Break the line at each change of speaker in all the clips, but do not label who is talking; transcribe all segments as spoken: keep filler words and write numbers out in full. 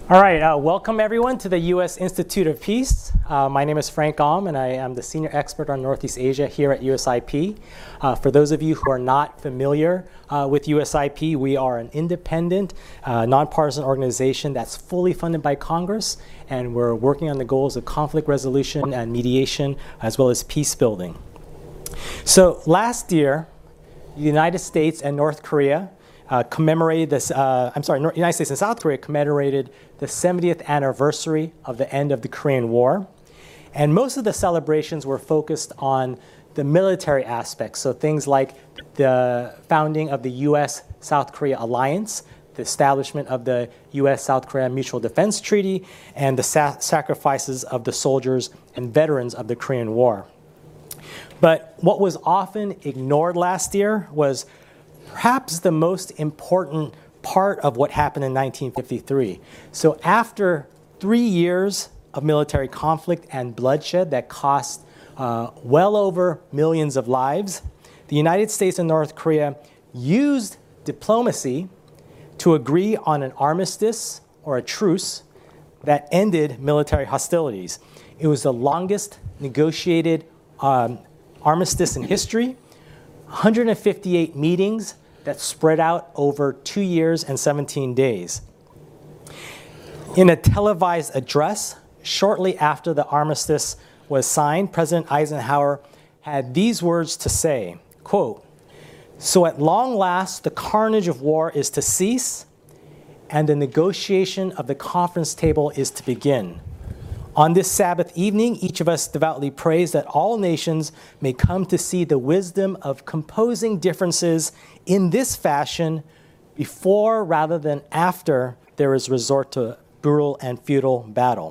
All right, uh, welcome everyone to the U S Institute of Peace. Uh, my name is Frank Aum, and I am the Senior Expert on Northeast Asia here at U S I P. Uh, for those of you who are not familiar uh, with U S I P, we are an independent, uh, nonpartisan organization that's fully funded by Congress, and we're working on the goals of conflict resolution and mediation, as well as peace building. So last year, the United States and North Korea Uh, commemorated this, uh, I'm sorry, United States and South Korea commemorated the seventieth anniversary of the end of the Korean War. And most of the celebrations were focused on the military aspects. So things like the founding of the U S South Korea alliance, the establishment of the U S South Korea Mutual Defense Treaty, and the sa- sacrifices of the soldiers and veterans of the Korean War. But what was often ignored last year was perhaps the most important part of what happened in nineteen fifty-three. So after three years of military conflict and bloodshed that cost uh, well over millions of lives, the United States and North Korea used diplomacy to agree on an armistice or a truce that ended military hostilities. It was the longest negotiated um, armistice in history. one hundred fifty-eight meetings that spread out over two years and seventeen days. In a televised address, shortly after the armistice was signed, President Eisenhower had these words to say, quote, "So at long last, the carnage of war is to cease, and the negotiation of the conference table is to begin. On this Sabbath evening, each of us devoutly prays that all nations may come to see the wisdom of composing differences in this fashion before rather than after there is resort to brutal and futile battle."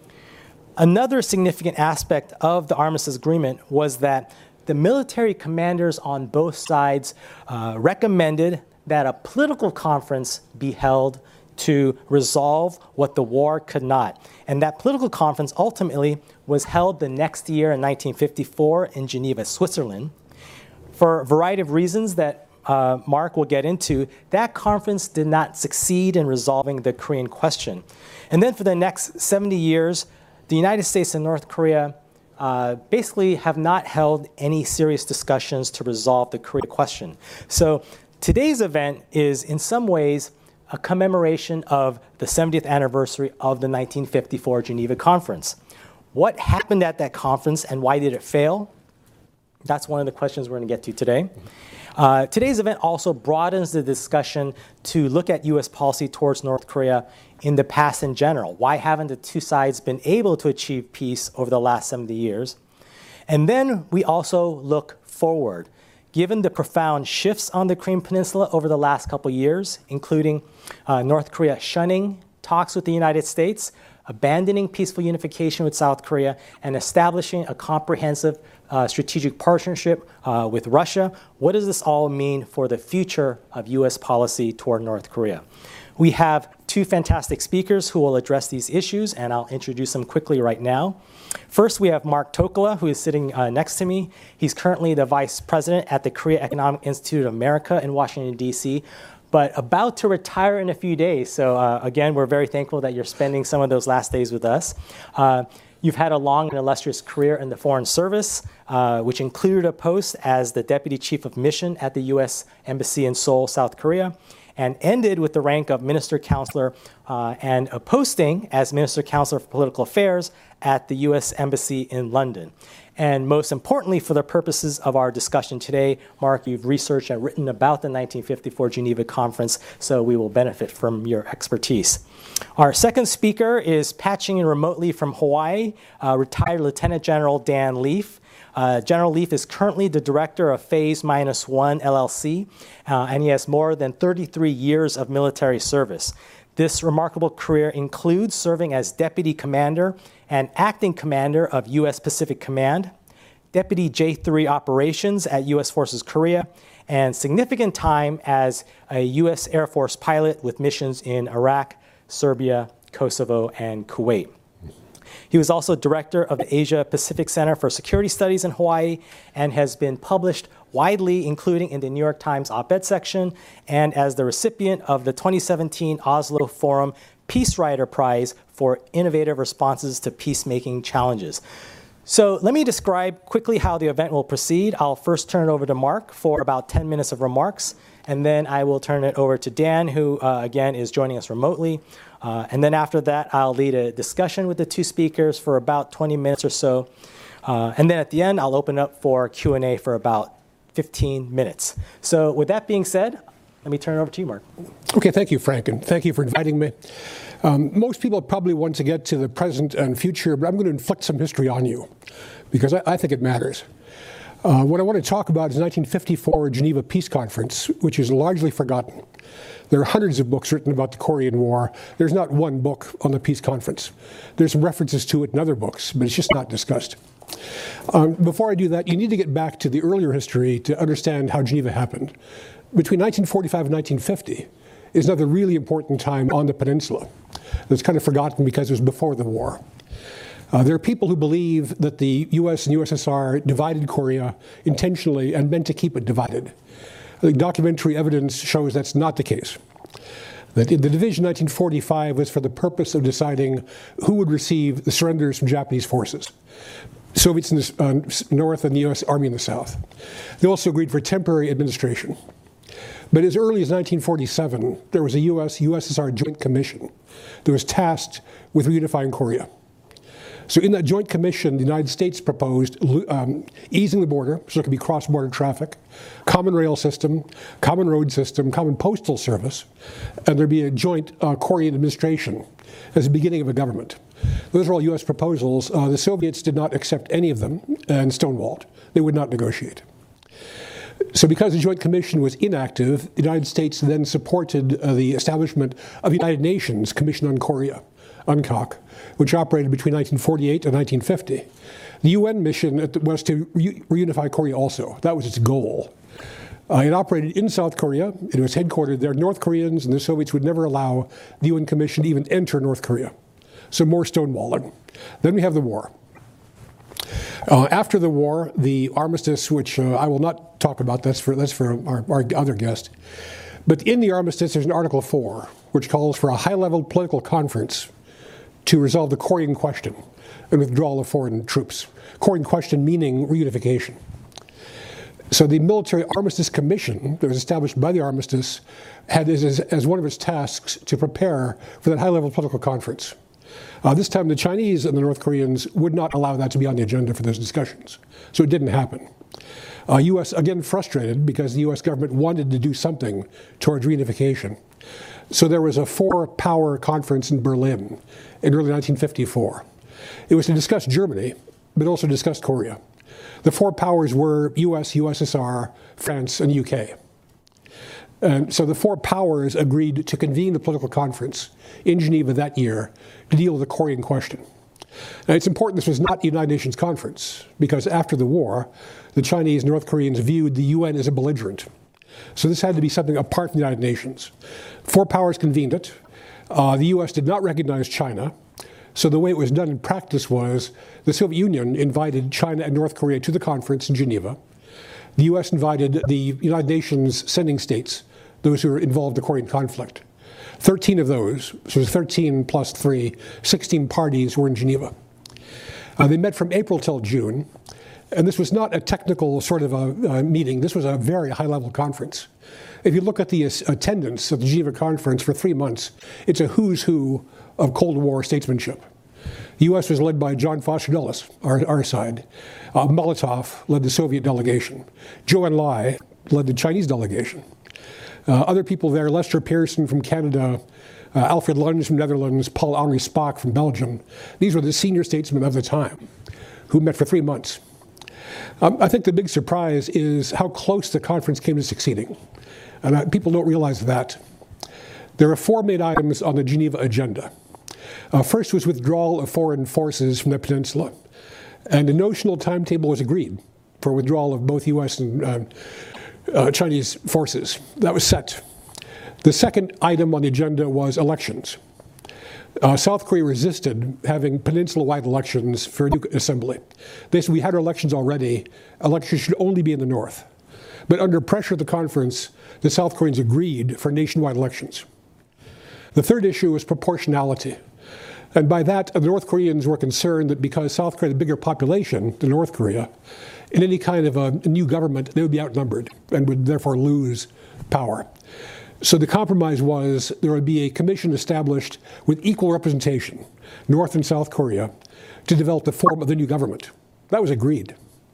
Another significant aspect of the armistice agreement was that the military commanders on both sides uh, recommended that a political conference be held to resolve what the war could not. And that political conference ultimately was held the next year in nineteen fifty-four in Geneva, Switzerland. For a variety of reasons that uh, Mark will get into, that conference did not succeed in resolving the Korean question. And then for the next seventy years, the United States and North Korea uh, basically have not held any serious discussions to resolve the Korea question. So today's event is in some ways a commemoration of the seventieth anniversary of the nineteen fifty-four Geneva Conference. What happened at that conference and why did it fail? That's one of the questions we're going to get to today. Uh, today's event also broadens the discussion to look at U S policy towards North Korea in the past in general. Why haven't the two sides been able to achieve peace over the last seventy years? And then we also look forward. Given the profound shifts on the Korean Peninsula over the last couple years, including uh, North Korea shunning talks with the United States, abandoning peaceful unification with South Korea, and establishing a comprehensive uh, strategic partnership uh, with Russia, what does this all mean for the future of U S policy toward North Korea? We have two fantastic speakers who will address these issues, and I'll introduce them quickly right now. First, we have Mark Tokola, who is sitting uh, next to me. He's currently the vice president at the Korea Economic Institute of America in Washington, D C, but about to retire in a few days. So uh, again, we're very thankful that you're spending some of those last days with us. Uh, You've had a long and illustrious career in the Foreign Service, uh, which included a post as the Deputy Chief of Mission at the U S Embassy in Seoul, South Korea, and ended with the rank of Minister Counselor uh, and a posting as Minister Counselor for Political Affairs at the U S Embassy in London. And most importantly, for the purposes of our discussion today, Mark, you've researched and written about the nineteen fifty-four Geneva Conference, so we will benefit from your expertise. Our second speaker is patching in remotely from Hawaii, uh, retired Lieutenant General Dan Leaf. Uh, General Leaf is currently the director of Phase Minus One L L C, uh, and he has more than thirty-three years of military service. This remarkable career includes serving as Deputy Commander and Acting Commander of U S Pacific Command, Deputy J three Operations at U S Forces Korea, and significant time as a U S Air Force pilot with missions in Iraq, Serbia, Kosovo, and Kuwait. He was also director of the Asia Pacific Center for Security Studies in Hawaii and has been published widely, including in the New York Times op-ed section, and as the recipient of the twenty seventeen Oslo Forum Peace Writer Prize for innovative responses to peacemaking challenges. So let me describe quickly how the event will proceed. I'll first turn it over to Mark for about ten minutes of remarks, and then I will turn it over to Dan, who, uh, again, is joining us remotely. Uh, and then after that, I'll lead a discussion with the two speakers for about twenty minutes or so. Uh, and then at the end, I'll open up for Q and A for about fifteen minutes. So with that being said, let me turn it over to you, Mark.
Okay, thank you, Frank, and thank you for inviting me. Um, most people probably want to get to the present and future, but I'm going to inflict some history on you because I, I think it matters. Uh, what I want to talk about is the nineteen fifty-four Geneva Peace Conference, which is largely forgotten. There are hundreds of books written about the Korean War. There's not one book on the peace conference. There's some references to it in other books, but it's just not discussed. Um, before I do that, you need to get back to the earlier history to understand how Geneva happened. Between nineteen forty-five and nineteen fifty is another really important time on the peninsula that's kind of forgotten because it was before the war. Uh, there are people who believe that the U S and U S S R divided Korea intentionally and meant to keep it divided. The documentary evidence shows that's not the case. That in the division nineteen forty-five was for the purpose of deciding who would receive the surrenders from Japanese forces. Soviets in the uh, north and the U S Army in the south. They also agreed for temporary administration. But as early as nineteen forty-seven, there was a U S U S S R joint commission that was tasked with reunifying Korea. So in that joint commission, the United States proposed um, easing the border, so it could be cross-border traffic, common rail system, common road system, common postal service, and there'd be a joint uh, Korean administration as the beginning of a government. Those are all U S proposals. Uh, the Soviets did not accept any of them and stonewalled. They would not negotiate. So because the Joint Commission was inactive, the United States then supported uh, the establishment of the United Nations Commission on Korea, UNCOC, which operated between nineteen forty-eight and nineteen fifty. The U N mission was to re reunify Korea also. That was its goal. Uh, it operated in South Korea. It was headquartered there. North Koreans and the Soviets would never allow the U N Commission to even enter North Korea. So more stonewalling. Then we have the war. Uh, after the war, the armistice, which uh, I will not talk about, that's for, that's for our, our other guest. But in the armistice, there's an Article four, which calls for a high-level political conference to resolve the Korean question and withdrawal of foreign troops. Korean question meaning reunification. So the Military Armistice Commission that was established by the armistice had as, as one of its tasks to prepare for that high-level political conference. Uh, this time the Chinese and the North Koreans would not allow that to be on the agenda for those discussions. So it didn't happen. Uh, U S, again, frustrated because the U S government wanted to do something towards reunification. So there was a four-power conference in Berlin in early nineteen fifty-four. It was to discuss Germany, but also discuss Korea. The four powers were U S, U S S R, France, and U K. And so the four powers agreed to convene the political conference in Geneva that year to deal with the Korean question. Now, it's important this was not the United Nations conference, because after the war, the Chinese and North Koreans viewed the U N as a belligerent. So this had to be something apart from the United Nations. Four powers convened it. Uh, the U S did not recognize China. So the way it was done in practice was the Soviet Union invited China and North Korea to the conference in Geneva. The U S invited the United Nations sending states, those who were involved in the Korean conflict. thirteen of those, so thirteen plus three, sixteen parties were in Geneva. Uh, they met from April till June, and this was not a technical sort of a, a meeting. This was a very high-level conference. If you look at the attendance of the Geneva conference for three months, it's a who's who of Cold War statesmanship. The U S was led by John Foster Dulles, our, our side. Uh, Molotov led the Soviet delegation. Zhou Enlai led the Chinese delegation. Uh, other people there, Lester Pearson from Canada, uh, Alfred Lunds from Netherlands, Paul-Henri Spaak from Belgium. These were the senior statesmen of the time who met for three months. Um, I think the big surprise is how close the conference came to succeeding. And uh, people don't realize that. There are four main items on the Geneva agenda. Uh, first was withdrawal of foreign forces from the peninsula. And a notional timetable was agreed for withdrawal of both U S and uh, uh, Chinese forces. That was set. The second item on the agenda was elections. Uh, South Korea resisted having peninsula-wide elections for a new assembly. They said, we had our elections already. Elections should only be in the north. But under pressure of the conference, the South Koreans agreed for nationwide elections. The third issue was proportionality. And by that, the North Koreans were concerned that because South Korea had a bigger population than North Korea, in any kind of a new government, they would be outnumbered and would therefore lose power. So the compromise was there would be a commission established with equal representation, North and South Korea, to develop the form of the new government. That was agreed.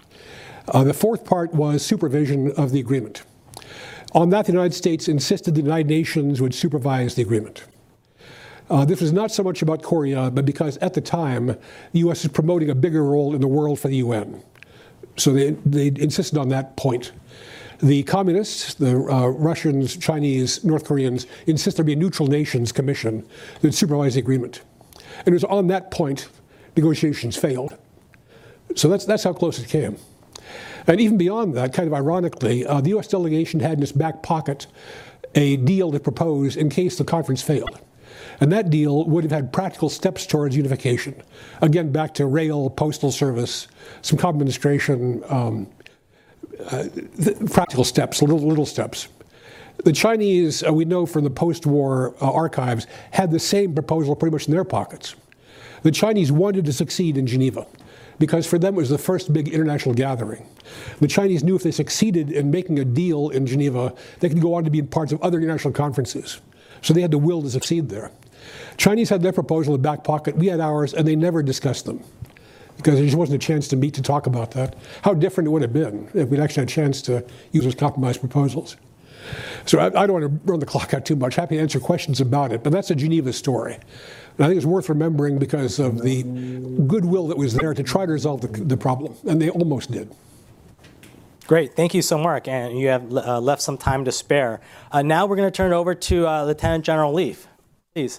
Uh, the fourth part was supervision of the agreement. On that, the United States insisted the United Nations would supervise the agreement. Uh, this was not so much about Korea, but because at the time, the U S was promoting a bigger role in the world for the U N. So they, they insisted on that point. The communists, the uh, Russians, Chinese, North Koreans, insisted there be a neutral nations commission that would supervise the agreement. And it was on that point negotiations failed. So that's, that's how close it came. And even beyond that, kind of ironically, uh, the U S delegation had in its back pocket a deal to propose in case the conference failed. And that deal would have had practical steps towards unification. Again, back to rail, postal service, some common administration, um, uh, practical steps, little, little steps. The Chinese, uh, we know from the post-war uh, archives, had the same proposal pretty much in their pockets. The Chinese wanted to succeed in Geneva because for them it was the first big international gathering. The Chinese knew if they succeeded in making a deal in Geneva, they could go on to be in parts of other international conferences. So they had the will to succeed there. Chinese had their proposal in the back pocket, we had ours, and they never discussed them because there just wasn't a chance to meet to talk about that. How different it would have been if we'd actually had a chance to use those compromise proposals. So I, I don't want to run the clock out too much. Happy to answer questions about it, but that's a Geneva story. And I think it's worth remembering because of the goodwill that was there to try to resolve the, the problem, and they almost did.
Great. Thank you so much. And you have uh, left some time to spare. Uh, now we're going to turn it over to uh, Lieutenant General Leaf. Please.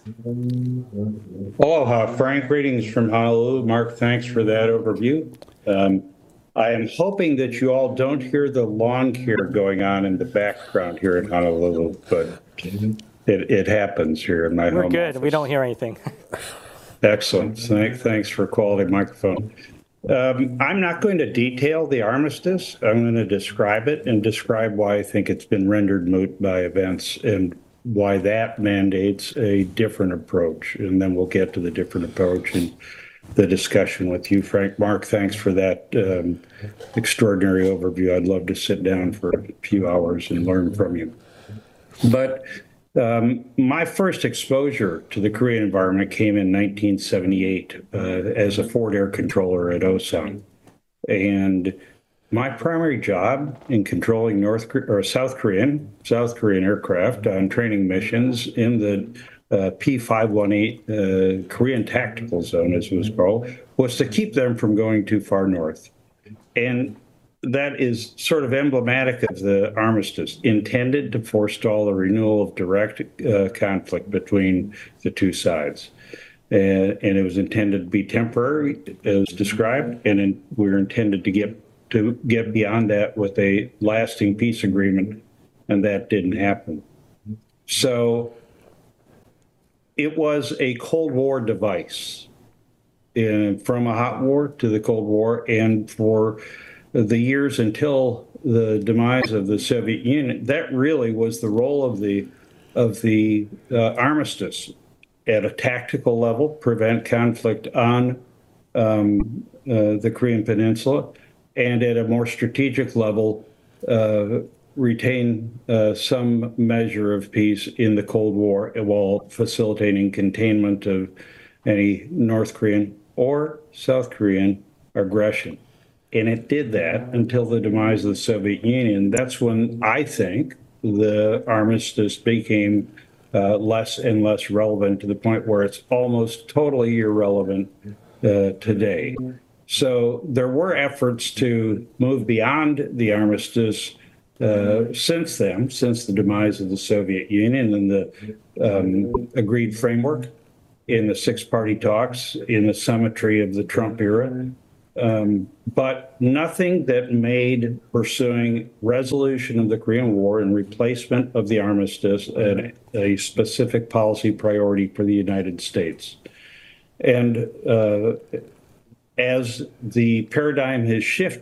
Aloha, Frank. Greetings from Honolulu. Mark, thanks for that overview. Um, I am hoping that you all don't hear the lawn care going on in the background here in Honolulu, but it, it happens here in my
We're
home
good.
office.
We don't hear anything.
Excellent. Thank, thanks for quality microphone. Um, I'm not going to detail the armistice. I'm going to describe it and describe why I think it's been rendered moot by events and why that mandates a different approach. And then we'll get to the different approach and the discussion with you, Frank. Mark, thanks for that um, extraordinary overview. I'd love to sit down for a few hours and learn from you. But um, my first exposure to the Korean environment came in nineteen seventy-eight uh, as a Ford Air Controller at Osan. And my primary job in controlling North or South Korean, South Korean aircraft on training missions in the uh, P five eighteen uh, Korean Tactical Zone, as it was called, was to keep them from going too far north. And that is sort of emblematic of the armistice, intended to forestall the renewal of direct uh, conflict between the two sides. Uh, and it was intended to be temporary, as described, and in, we were intended to get to get beyond that with a lasting peace agreement, and that didn't happen. So it was a Cold War device, in, from a hot war to the Cold War, and for the years until the demise of the Soviet Union, that really was the role of the of the uh, armistice at a tactical level, prevent conflict on um, uh, the Korean Peninsula, and at a more strategic level, uh, retain uh, some measure of peace in the Cold War while facilitating containment of any North Korean or South Korean aggression. And it did that until the demise of the Soviet Union. That's when I think the armistice became uh, less and less relevant to the point where it's almost totally irrelevant uh, today. So there were efforts to move beyond the armistice uh, since then, since the demise of the Soviet Union and the um, agreed framework in the six-party talks in the symmetry of the Trump era. Um, but nothing that made pursuing resolution of the Korean War and replacement of the armistice a, a specific policy priority for the United States. And uh, as the paradigm has shifted,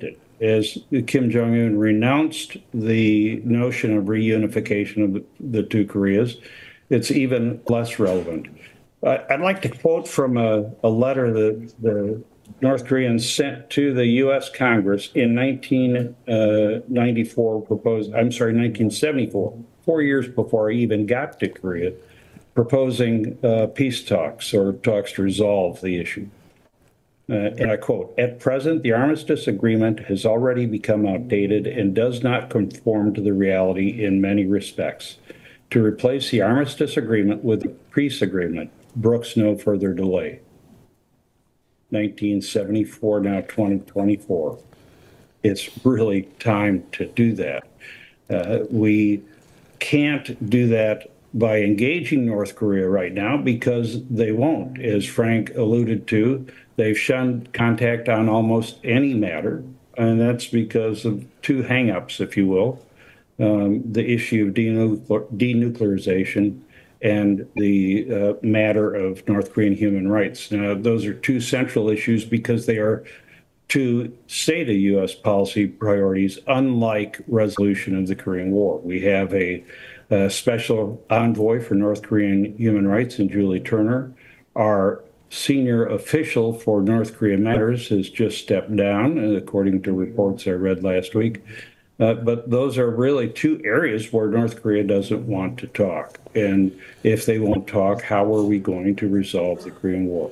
as Kim Jong-un renounced the notion of reunification of the, the two Koreas, it's even less relevant. Uh, I'd like to quote from a, a letter that the North Koreans sent to the U S Congress in nineteen ninety-four, proposed, I'm sorry, nineteen seventy-four, four years before I even got to Korea, proposing uh, peace talks or talks to resolve the issue. Uh, and I quote, "At present, the armistice agreement has already become outdated and does not conform to the reality in many respects. To replace the armistice agreement with a peace agreement brooks no further delay." nineteen seventy-four, now twenty twenty-four. It's really time to do that. Uh, we can't do that by engaging North Korea right now because they won't. As Frank alluded to, they've shunned contact on almost any matter, and that's because of two hangups, if you will. Um, the issue of denuclear- denuclearization and the uh, matter of North Korean human rights. Now, those are two central issues because they are two stated U S policy priorities, unlike resolution of the Korean War. We have a, a special envoy for North Korean human rights in Julie Turner. Our senior official for North Korea matters has just stepped down, according to reports I read last week. Uh, but those are really two areas where North Korea doesn't want to talk. And if they won't talk, how are we going to resolve the Korean War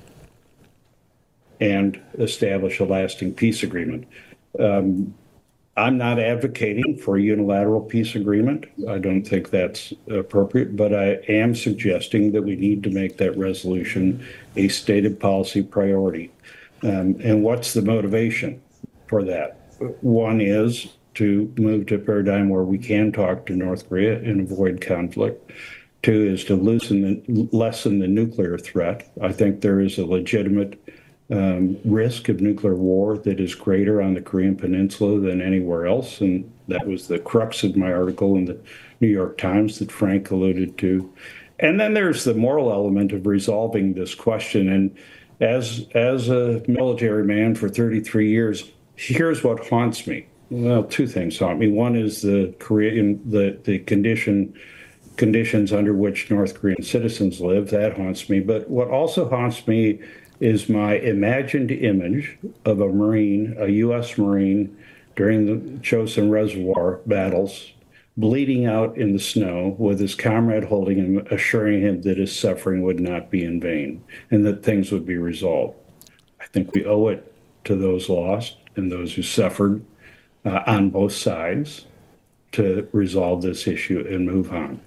and establish a lasting peace agreement? Um, I'm not advocating for a unilateral peace agreement. I don't think that's appropriate, but I am suggesting that we need to make that resolution a stated policy priority. Um, and what's the motivation for that? One is to move to a paradigm where we can talk to North Korea and avoid conflict. Two is to loosen the, lessen the nuclear threat. I think there is a legitimate um, risk of nuclear war that is greater on the Korean Peninsula than anywhere else, and that was the crux of my article in the New York Times that Frank alluded to. And then there's the moral element of resolving this question. And as as a military man for thirty-three years, here's what haunts me. Well, two things haunt me. One is the Korean, the the condition conditions under which North Korean citizens live. That haunts me. But what also haunts me is my imagined image of a Marine, a U S Marine, during the Chosin Reservoir battles, bleeding out in the snow with his comrade holding him, assuring him that his suffering would not be in vain and that things would be resolved. I think we owe it to those lost and those who suffered Uh, on both sides to resolve this issue and move on.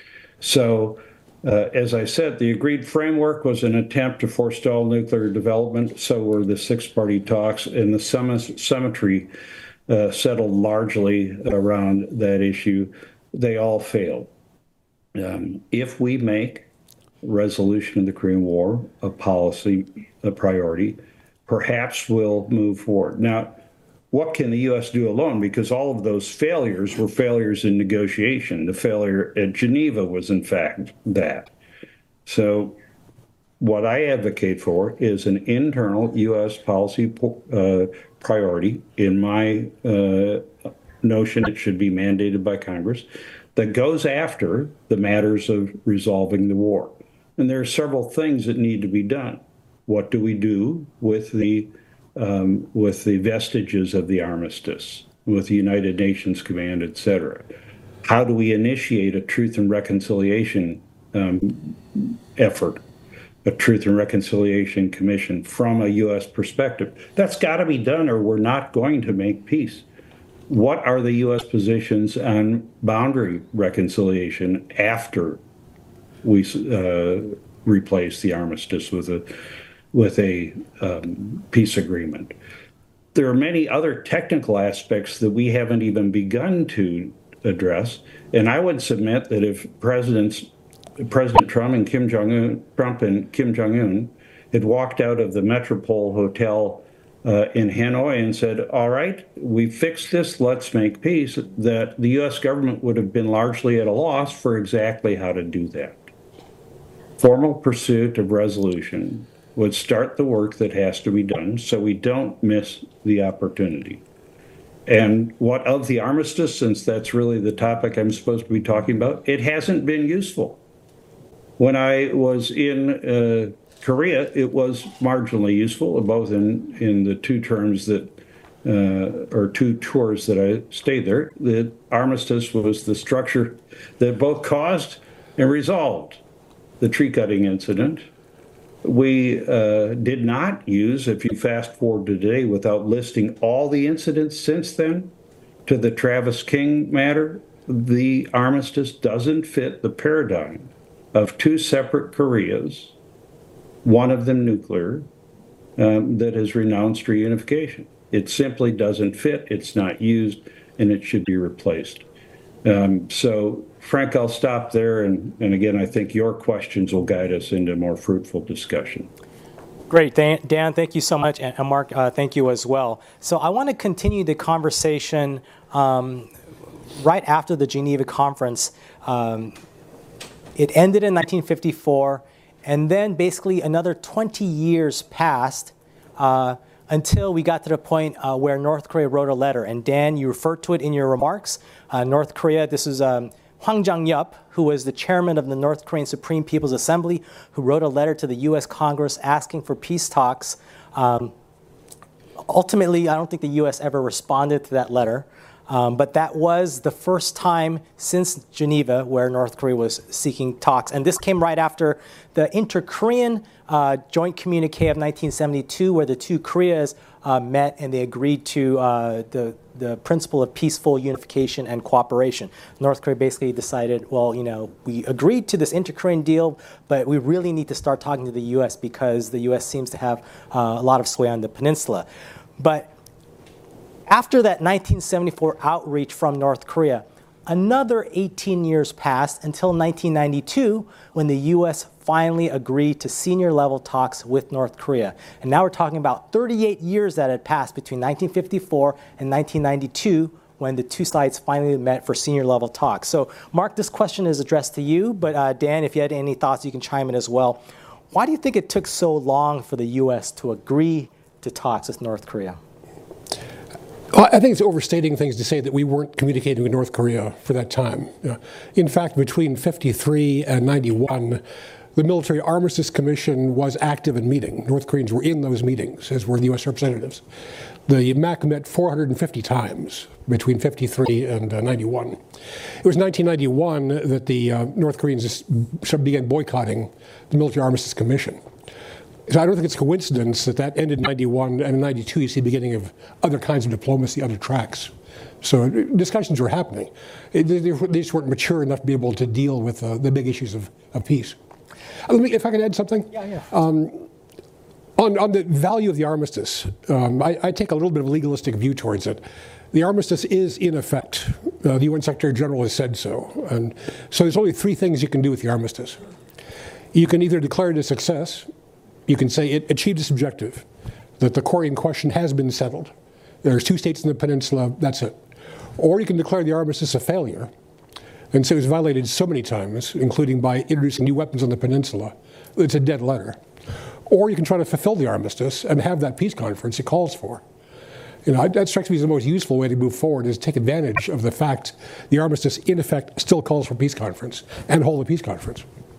So, uh, as I said, the agreed framework was an attempt to forestall nuclear development. So were the six-party talks, and the symmetry uh, settled largely around that issue. They all failed. Um, if we make resolution of the Korean War a policy, a priority, perhaps we'll move forward. Now, what can the U S do alone? Because all of those failures were failures in negotiation. The failure at Geneva was, in fact, that. So what I advocate for is an internal U S policy uh, priority. In my uh, notion, it should be mandated by Congress, that goes after the matters of resolving the war. And there are several things that need to be done. What do we do with the Um, with the vestiges of the armistice, with the United Nations Command, et cetera? How do we initiate a truth and reconciliation um, effort, a truth and reconciliation commission from a U S perspective? That's got to be done or we're not going to make peace. What are the U S positions on boundary reconciliation after we uh, replace the armistice with a with a um, peace agreement? There are many other technical aspects that we haven't even begun to address. And I would submit that if Presidents, President Trump and Kim Jong-un, Trump and Kim Jong-un had walked out of the Metropole Hotel uh, in Hanoi and said, all right, we fixed this, let's make peace, that the U S government would have been largely at a loss for exactly how to do that. Formal pursuit of resolution would start the work that has to be done so we don't miss the opportunity. And what of the armistice, since that's really the topic I'm supposed to be talking about, it hasn't been useful. When I was in uh, Korea, it was marginally useful, both in, in the two terms that, uh, or two tours that I stayed there. The armistice was the structure that both caused and resolved the tree cutting incident. We uh, did not use, if you fast forward to today, without listing all the incidents since then, to the Travis King matter, the armistice doesn't fit the paradigm of two separate Koreas, one of them nuclear, um, that has renounced reunification. It simply doesn't fit, it's not used, and it should be replaced. Um, so, Frank, I'll stop there, and, and again, I think your questions will guide us into a more fruitful discussion.
Great, Dan, Dan thank you so much, and Mark, uh, thank you as well. So I want to continue the conversation um, right after the Geneva Conference. Um, it ended in nineteen fifty-four, and then basically another twenty years passed uh, until we got to the point uh, where North Korea wrote a letter. And Dan, you referred to it in your remarks. Uh, North Korea, this is um, Hwang Jang-yup, who was the chairman of the North Korean Supreme People's Assembly, who wrote a letter to the U S Congress asking for peace talks. Um, ultimately, I don't think the U S ever responded to that letter. Um, but that was the first time since Geneva where North Korea was seeking talks. And this came right after the inter-Korean uh, joint communique of nineteen seventy-two, where the two Koreas uh, met and they agreed to uh, the, the principle of peaceful unification and cooperation. North Korea basically decided, well, you know, we agreed to this inter-Korean deal, but we really need to start talking to the U S because the U S seems to have uh, a lot of sway on the peninsula. But after that nineteen seventy-four outreach from North Korea, another eighteen years passed until nineteen ninety-two, when the U S finally agreed to senior-level talks with North Korea. And now we're talking about thirty-eight years that had passed between nineteen fifty-four and nineteen ninety-two, when the two sides finally met for senior-level talks. So, Mark, this question is addressed to you, but uh, Dan, if you had any thoughts, you can chime in as well. Why do you think it took so long for the U S to agree to talks with North Korea?
Well, I think it's overstating things to say that we weren't communicating with North Korea for that time. Uh, in fact, between fifty-three and ninety-one, the Military Armistice Commission was active in meeting. North Koreans were in those meetings, as were the U S representatives. The M A C met four hundred fifty times between fifty-three and uh, ninety-one. It was nineteen ninety-one that the uh, North Koreans began boycotting the Military Armistice Commission. So I don't think it's a coincidence that that ended in ninety-one, and in ninety-two you see the beginning of other kinds of diplomacy, other tracks. So discussions were happening. They, they, they just weren't mature enough to be able to deal with uh, the big issues of, of peace. Uh, let me, if I can add something.
Yeah, yeah.
Um, on, on the value of the armistice, um, I, I take a little bit of a legalistic view towards it. The armistice is in effect. Uh, the U N Secretary General has said so. And so there's only three things you can do with the armistice. You can either declare it a success. You can say it achieved its objective, that the Korean question has been settled. There's two states in the peninsula, that's it. Or you can declare the armistice a failure and say it was violated so many times, including by introducing new weapons on the peninsula, it's a dead letter. Or you can try to fulfill the armistice and have that peace conference it calls for. You know, that strikes me as the most useful way to move forward, is take advantage of the fact the armistice, in effect, still calls for peace conference and hold a peace conference.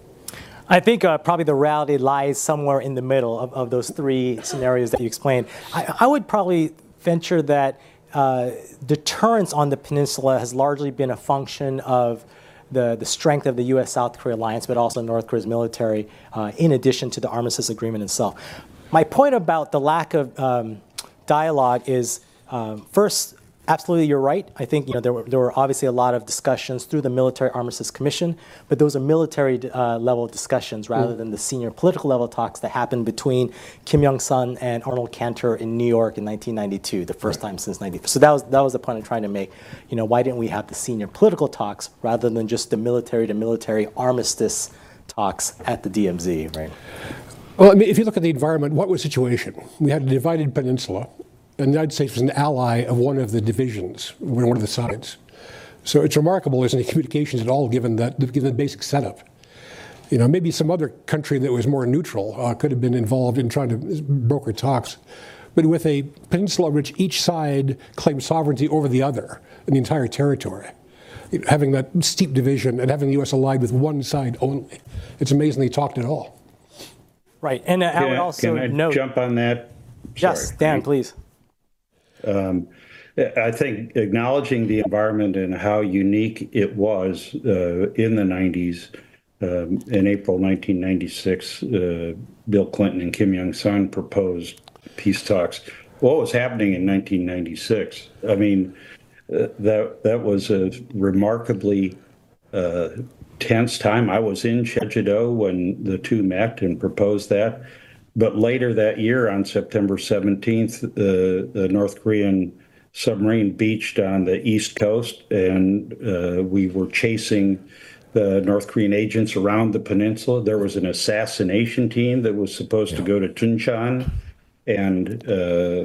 I think uh, probably the reality lies somewhere in the middle of, of those three scenarios that you explained. I, I would probably venture that uh, deterrence on the peninsula has largely been a function of the, the strength of the U S South Korea alliance, but also North Korea's military, uh, in addition to the armistice agreement itself. My point about the lack of um, dialogue is, um, first, absolutely, you're right. I think you know there were, there were obviously a lot of discussions through the Military Armistice Commission, but those are military uh, level discussions rather mm. than the senior political level talks that happened between Kim Young-sun and Arnold Cantor in New York in nineteen ninety-two, the first right. time since ninety-four. So that was that was the point I'm trying to make. You know, why didn't we have the senior political talks rather than just the military to military armistice talks at the D M Z, right?
Well, I mean, if you look at the environment, what was the situation? We had a divided peninsula. And the United States was an ally of one of the divisions, one of the sides. So it's remarkable there's any communications at all given that, given the basic setup. You know, maybe some other country that was more neutral uh, could have been involved in trying to broker talks. but with a peninsula on which each side claimed sovereignty over the other in the entire territory. Having that steep division and having the U S allied with one side only. It's amazing they talked at all.
Right, and uh, I would
Can,
also
can I
note...
jump on that?
Yes,
Sorry.
Dan, please.
Um, I think acknowledging the environment and how unique it was uh, in the nineties, um, in April nineteen ninety-six, uh, Bill Clinton and Kim Jong-un proposed peace talks. What was happening in nineteen ninety-six? I mean, uh, that that was a remarkably uh, tense time. I was in Jeju-do when the two met and proposed that. But later that year, on September seventeenth, uh, the North Korean submarine beached on the East Coast, and uh, we were chasing the North Korean agents around the peninsula. There was an assassination team that was supposed yeah. to go to Tuncheon and uh,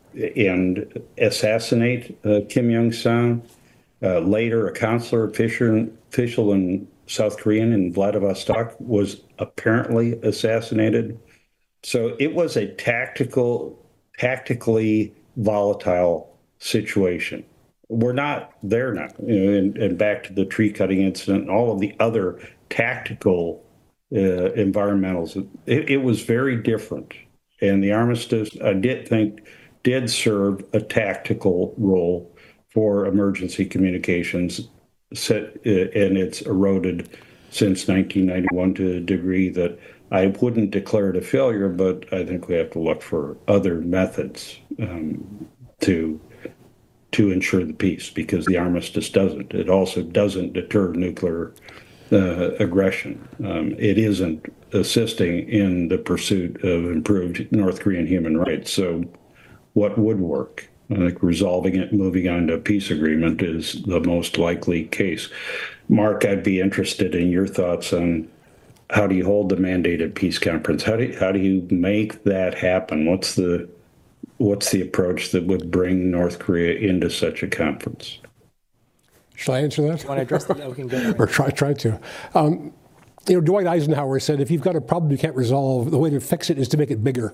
and assassinate uh, Kim Jong-un. Uh, later, a consular official in South Korean in Vladivostok was apparently assassinated. So it was a tactical, tactically volatile situation. We're not there now. You know, and, and back to the tree cutting incident and all of the other tactical uh, environmentals. It, it was very different. And the armistice, I did think, did serve a tactical role for emergency communications, set, uh, and it's eroded since nineteen ninety-one to a degree that I wouldn't declare it a failure, but I think we have to look for other methods um, to to ensure the peace, because the armistice doesn't. It also doesn't deter nuclear uh, aggression. Um, it isn't assisting in the pursuit of improved North Korean human rights. So what would work? I think resolving it, moving on to a peace agreement is the most likely case. Mark, I'd be interested in your thoughts on how do you hold the mandated peace conference? How do you, how do you make that happen? What's the what's the approach that would bring North Korea into such a conference?
Shall I answer that?
You want to address that? We can go.
Or try try to. Um, you know, Dwight Eisenhower said, if you've got a problem you can't resolve, the way to fix it is to make it bigger.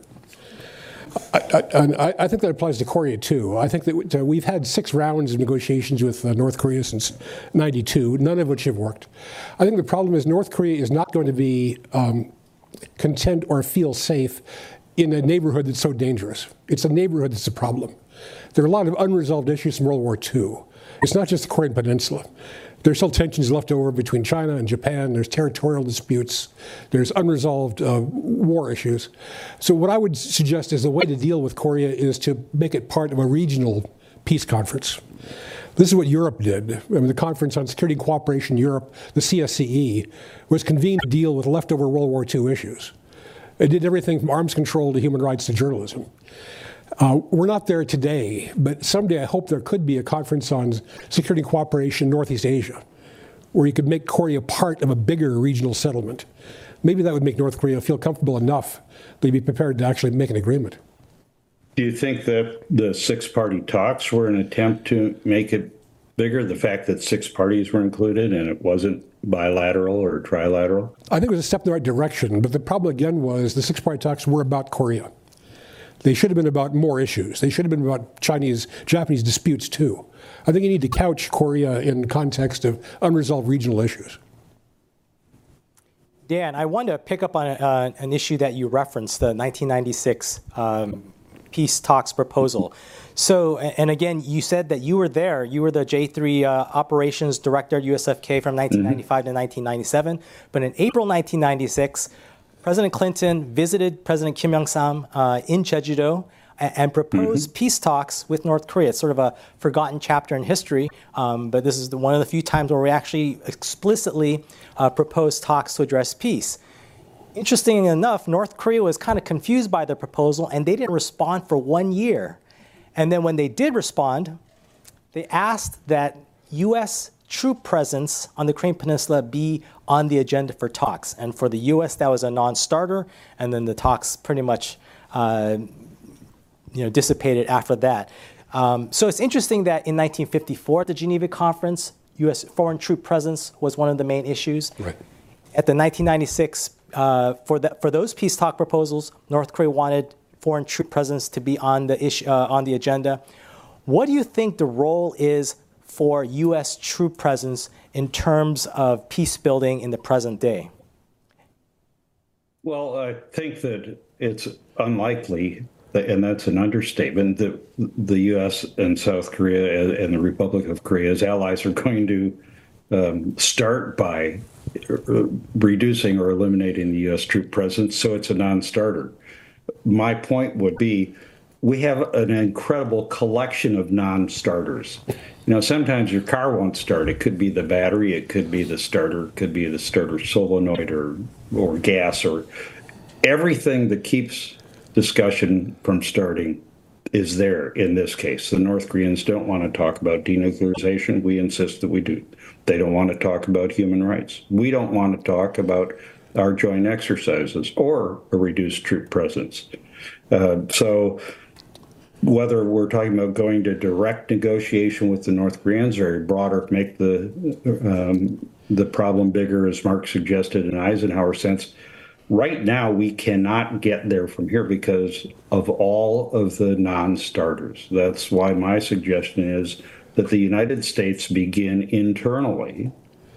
I, I, and I, I think that applies to Korea, too. I think that uh, we've had six rounds of negotiations with uh, North Korea since ninety-two, none of which have worked. I think the problem is North Korea is not going to be um, content or feel safe in a neighborhood that's so dangerous. It's a neighborhood that's a problem. There are a lot of unresolved issues from World War Two. It's not just the Korean Peninsula. There's still tensions left over between China and Japan. There's territorial disputes. There's unresolved uh, war issues. So what I would suggest is the way to deal with Korea is to make it part of a regional peace conference. This is what Europe did. I mean, the Conference on Security and Cooperation in Europe, the C S C E, was convened to deal with leftover World War Two issues. It did everything from arms control to human rights to journalism. Uh, we're not there today, but someday I hope there could be a conference on security and cooperation in Northeast Asia, where you could make Korea part of a bigger regional settlement. Maybe that would make North Korea feel comfortable enough they'd be prepared to actually make an agreement.
Do you think that the six-party talks were an attempt to make it bigger, the fact that six parties were included and it wasn't bilateral or trilateral?
I think it was a step in the right direction, but the problem again was the six-party talks were about Korea. They should have been about more issues. They should have been about Chinese, Japanese disputes, too. I think you need to couch Korea in context of unresolved regional issues.
Dan, I wanted to pick up on uh, an issue that you referenced, the nineteen ninety-six um, peace talks proposal. So, and again, you said that you were there. You were the J three uh, operations director at U S F K from nineteen ninety-five mm-hmm. to nineteen ninety-seven. But in April nineteen ninety-six, President Clinton visited President Kim Jong-un uh, in Jeju-do and, and proposed mm-hmm. peace talks with North Korea. It's sort of a forgotten chapter in history, um, but this is the, one of the few times where we actually explicitly uh, proposed talks to address peace. Interestingly enough, North Korea was kind of confused by the proposal, and they didn't respond for one year. And then when they did respond, they asked that U S troop presence on the Korean Peninsula be on the agenda for talks. And for the U S, that was a non-starter, and then the talks pretty much uh, you know, dissipated after that. Um, so it's interesting that in nineteen fifty-four at the Geneva Conference, U S foreign troop presence was one of the main issues.
Right.
At the nineteen ninety-six, uh, for, the, for those peace talk proposals, North Korea wanted foreign troop presence to be on the issue, uh, on the agenda. What do you think the role is for U S troop presence in terms of peace building in the present day?
Well, I think that it's unlikely, and that's an understatement, that the U S and South Korea and the Republic of Korea's allies are going to um, start by reducing or eliminating the U S troop presence, so it's a non-starter. My point would be, we have an incredible collection of non-starters. You know, sometimes your car won't start. It could be the battery, it could be the starter, it could be the starter solenoid or or gas, or everything that keeps discussion from starting is there in this case. The North Koreans don't want to talk about denuclearization. We insist that we do. They don't want to talk about human rights. We don't want to talk about our joint exercises or a reduced troop presence. Uh, so whether we're talking about going to direct negotiation with the North Koreans or a broader, make the um, the problem bigger, as Mark suggested in Eisenhower sense, right now we cannot get there from here because of all of the non-starters. That's why my suggestion is that the United States begin internally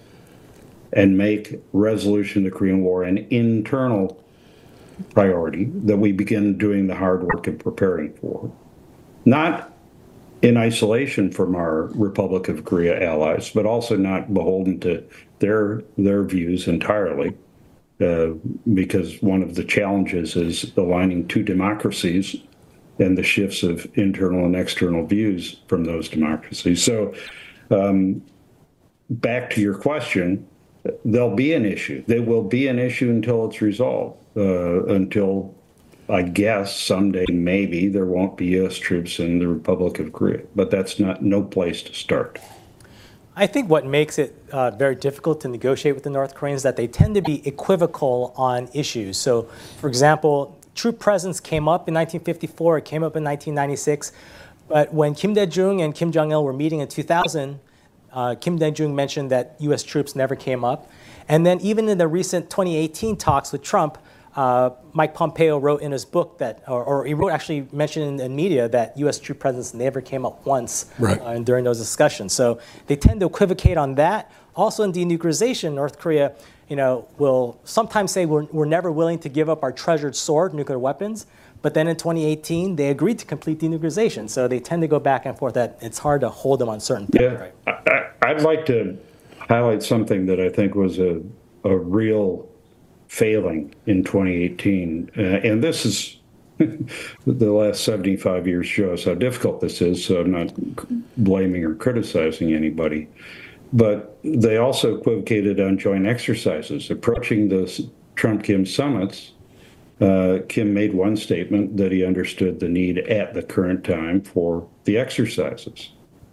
and make resolution of the Korean War an internal priority that we begin doing the hard work and preparing for. Not in isolation from our Republic of Korea allies, but also not beholden to their their views entirely, uh, because one of the challenges is aligning two democracies and the shifts of internal and external views from those democracies. So um, back to your question, there'll be an issue. There will be an issue until it's resolved, uh, until I guess someday maybe there won't be U S troops in the Republic of Korea, but that's not no place to start.
I think what makes it uh, very difficult to negotiate with the North Koreans is that they tend to be equivocal on issues. So, for example, troop presence came up in nineteen fifty-four, it came up in nineteen ninety-six, but when Kim Dae-jung and Kim Jong-il were meeting in two thousand, uh, Kim Dae-jung mentioned that U S troops never came up. And then even in the recent twenty eighteen talks with Trump, Uh, Mike Pompeo wrote in his book that, or, or he wrote actually mentioned in, in media that U S troop presence never came up once
right.
uh, during those discussions. So they tend to equivocate on that. Also in denuclearization, North Korea, you know, will sometimes say we're, we're never willing to give up our treasured sword, nuclear weapons. But then in twenty eighteen, they agreed to complete denuclearization. So they tend to go back and forth. That it's hard to hold them on certain things.
Yeah, right? I, I'd like to highlight something that I think was a, a real failing in twenty eighteen. Uh, and this is the last seventy-five years show us how difficult this is, so I'm not blaming or criticizing anybody. But they also equivocated on joint exercises. Approaching the Trump-Kim summits, uh, Kim made one statement that he understood the need at the current time for the exercises.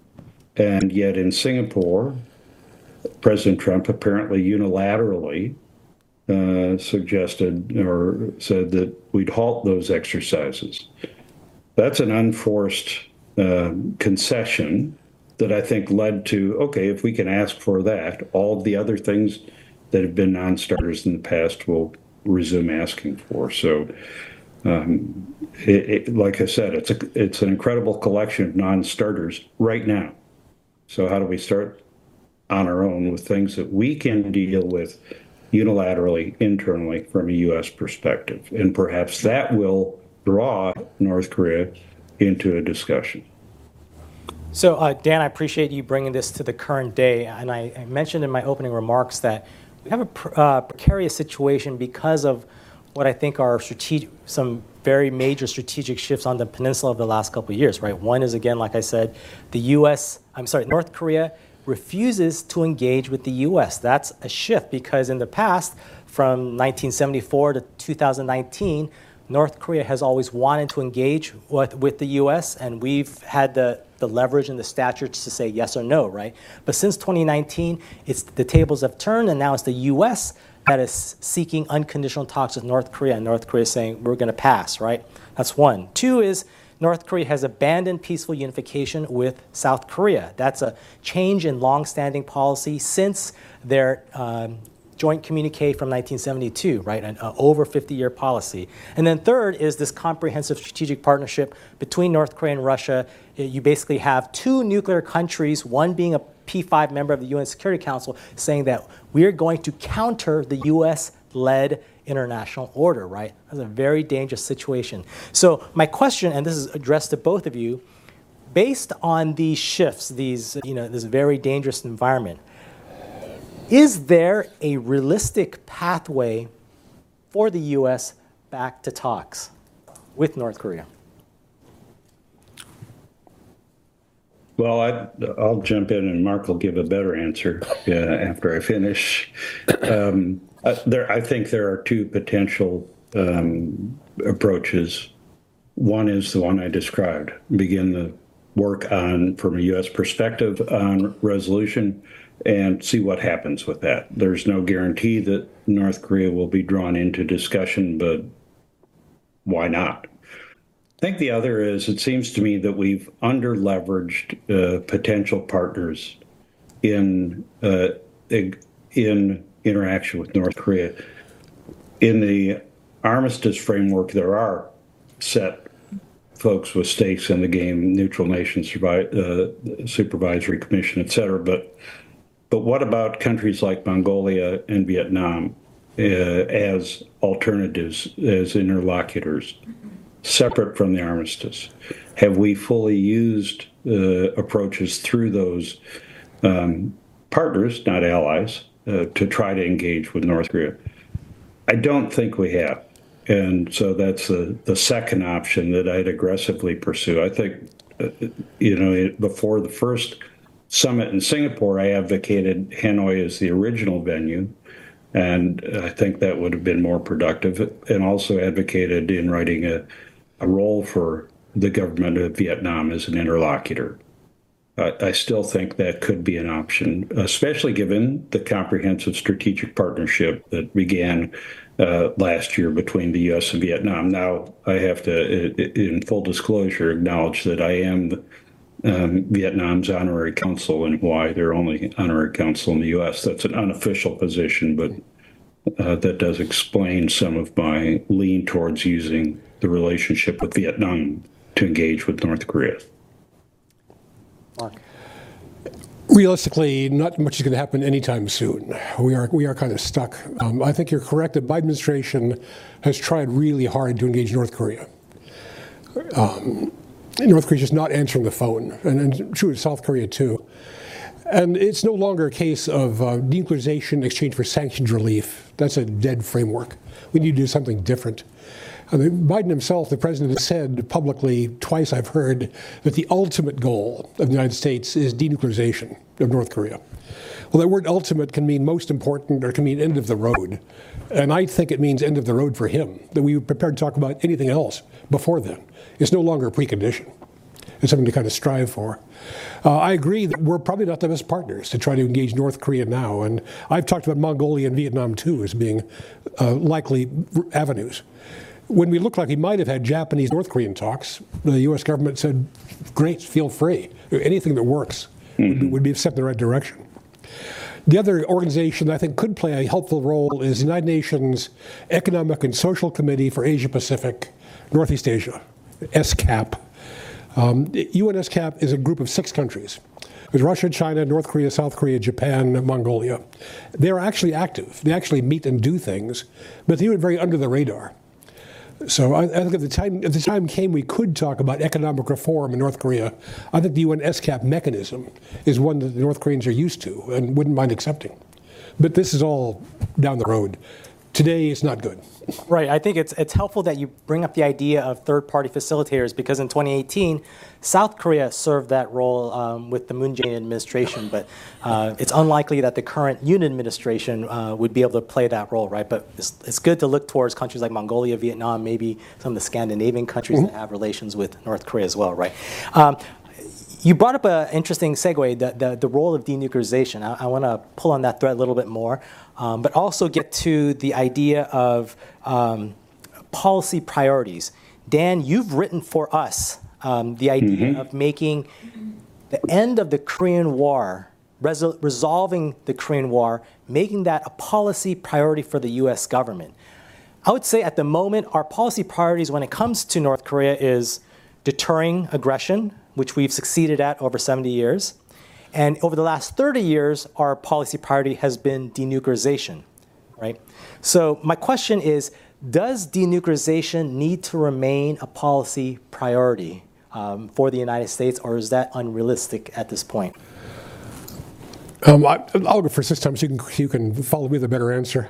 And yet in Singapore, President Trump apparently unilaterally Uh, suggested or said that we'd halt those exercises. That's an unforced uh, concession that I think led to, okay, if we can ask for that, all of the other things that have been non-starters in the past will resume asking for. So, um, it, it, like I said, it's a, it's an incredible collection of non-starters right now. So how do we start on our own with things that we can deal with unilaterally, internally, from a U S perspective? And perhaps that will draw North Korea into a discussion.
So, uh, Dan, I appreciate you bringing this to the current day. And I, I mentioned in my opening remarks that we have a pr- uh, precarious situation because of what I think are strategic, some very major strategic shifts on the peninsula of the last couple of years, right? One is, again, like I said, the U S, I'm sorry, North Korea refuses to engage with the U S. That's a shift because in the past, from nineteen seventy-four to two thousand nineteen, North Korea has always wanted to engage with, with the U S, and we've had the, the leverage and the stature to say yes or no, right? But since twenty nineteen, it's the tables have turned, and now it's the U S that is seeking unconditional talks with North Korea, and North Korea is saying, we're going to pass, right? That's one. Two is, North Korea has abandoned peaceful unification with South Korea. That's a change in long-standing policy since their um, joint communique from nineteen seventy-two, right, an uh, over fifty-year policy. And then third is this comprehensive strategic partnership between North Korea and Russia. You basically have two nuclear countries, one being a P five member of the U N Security Council, saying that we're going to counter the U S-led international order, right? That's a very dangerous situation. So my question, and this is addressed to both of you, based on these shifts, these, you know, this very dangerous environment, is there a realistic pathway for the U S back to talks with North Korea?
Well, I, I'll jump in and Mark will give a better answer uh, after I finish. Um, uh, there, I think there are two potential um, approaches. One is the one I described, begin the work on, from a U S perspective, on resolution and see what happens with that. There's no guarantee that North Korea will be drawn into discussion, but why not? I think the other is, it seems to me that we've under-leveraged uh, potential partners in uh, in interaction with North Korea. In the armistice framework, there are set folks with stakes in the game, neutral nation uh, supervisory commission, et cetera. But, but what about countries like Mongolia and Vietnam uh, as alternatives, as interlocutors? Separate from the armistice? Have we fully used uh, approaches through those um, partners, not allies, uh, to try to engage with North Korea? I don't think we have. And so that's the, the second option that I'd aggressively pursue. I think, uh, you know, before the first summit in Singapore, I advocated Hanoi as the original venue. And I think that would have been more productive, and also advocated in writing a a role for the government of Vietnam as an interlocutor. Uh, I still think that could be an option, especially given the comprehensive strategic partnership that began uh, last year between the U S and Vietnam. Now, I have to, in full disclosure, acknowledge that I am um, Vietnam's honorary consul in Hawaii. They're only honorary consul in the U S. That's an unofficial position, but uh, that does explain some of my lean towards using the relationship with Vietnam to engage with North Korea.
Mark.
Realistically, not much is going to happen anytime soon. We are we are kind of stuck. Um, I think you're correct. The Biden administration has tried really hard to engage North Korea. Um, North Korea is just not answering the phone, and, and true of South Korea too. And it's no longer a case of uh, denuclearization in exchange for sanctions relief. That's a dead framework. We need to do something different. I mean, Biden himself, the president, has said publicly, twice I've heard, that the ultimate goal of the United States is denuclearization of North Korea. Well, that word ultimate can mean most important, or it can mean end of the road. And I think it means end of the road for him, that we were prepared to talk about anything else before then. It's no longer a precondition. It's something to kind of strive for. Uh, I agree that we're probably not the best partners to try to engage North Korea now. And I've talked about Mongolia and Vietnam, too, as being uh, likely avenues. When we looked like we might have had Japanese-North Korean talks, the U S government said, great, feel free. Anything that works mm-hmm. would, be, would be a step in the right direction. The other organization that I think could play a helpful role is the United Nations Economic and Social Committee for Asia-Pacific, Northeast Asia, S CAP. Um, U N S CAP is a group of six countries. There's Russia, China, North Korea, South Korea, Japan, Mongolia. They're actually active. They actually meet and do things, but they do it very under the radar. So I, I think if the time if the time came we could talk about economic reform in North Korea, I think the U N S CAP mechanism is one that the North Koreans are used to and wouldn't mind accepting. But this is all down the road. Today, it's not good.
Right. I think it's it's helpful that you bring up the idea of third-party facilitators, because in twenty eighteen, South Korea served that role um, with the Moon Jae-in administration, but uh, it's unlikely that the current Yoon administration uh, would be able to play that role, right? But it's, it's good to look towards countries like Mongolia, Vietnam, maybe some of the Scandinavian countries mm-hmm. that have relations with North Korea as well, right? Um, You brought up an interesting segue, the, the, the role of denuclearization. I, I want to pull on that thread a little bit more, um, but also get to the idea of um, policy priorities. Dan, you've written for us um, the idea mm-hmm. of making the end of the Korean War resol- resolving the Korean War, making that a policy priority for the U S government. I would say at the moment, our policy priorities when it comes to North Korea is deterring aggression, which we've succeeded at over seventy years. And over the last thirty years, our policy priority has been denuclearization, right? So my question is, does denuclearization need to remain a policy priority um, for the United States, or is that unrealistic at this point?
Um, I, I'll go first this time so you can, you can follow me with a better answer.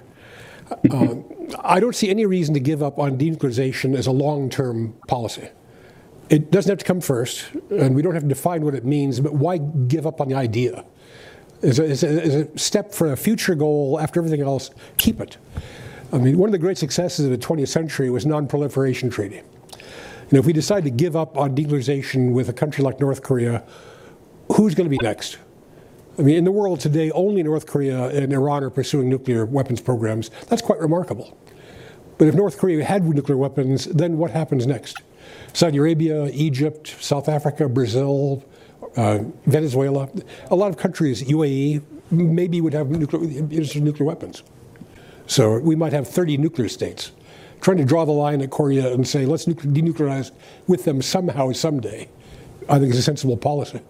Um, I don't see any reason to give up on denuclearization as a long-term policy. It doesn't have to come first, and we don't have to define what it means, but why give up on the idea? As a, as a, as a step for a future goal after everything else, keep it. I mean, one of the great successes of the twentieth century was non-proliferation treaty. And if we decide to give up on denuclearization with a country like North Korea, who's going to be next? I mean, in the world today, only North Korea and Iran are pursuing nuclear weapons programs. That's quite remarkable. But if North Korea had nuclear weapons, then what happens next? Saudi Arabia, Egypt, South Africa, Brazil, uh, Venezuela, a lot of countries, U A E, maybe would have nuclear, nuclear weapons. So we might have thirty nuclear states. Trying to draw the line at Korea and say, let's denuclearize with them somehow, someday, I think is a sensible policy.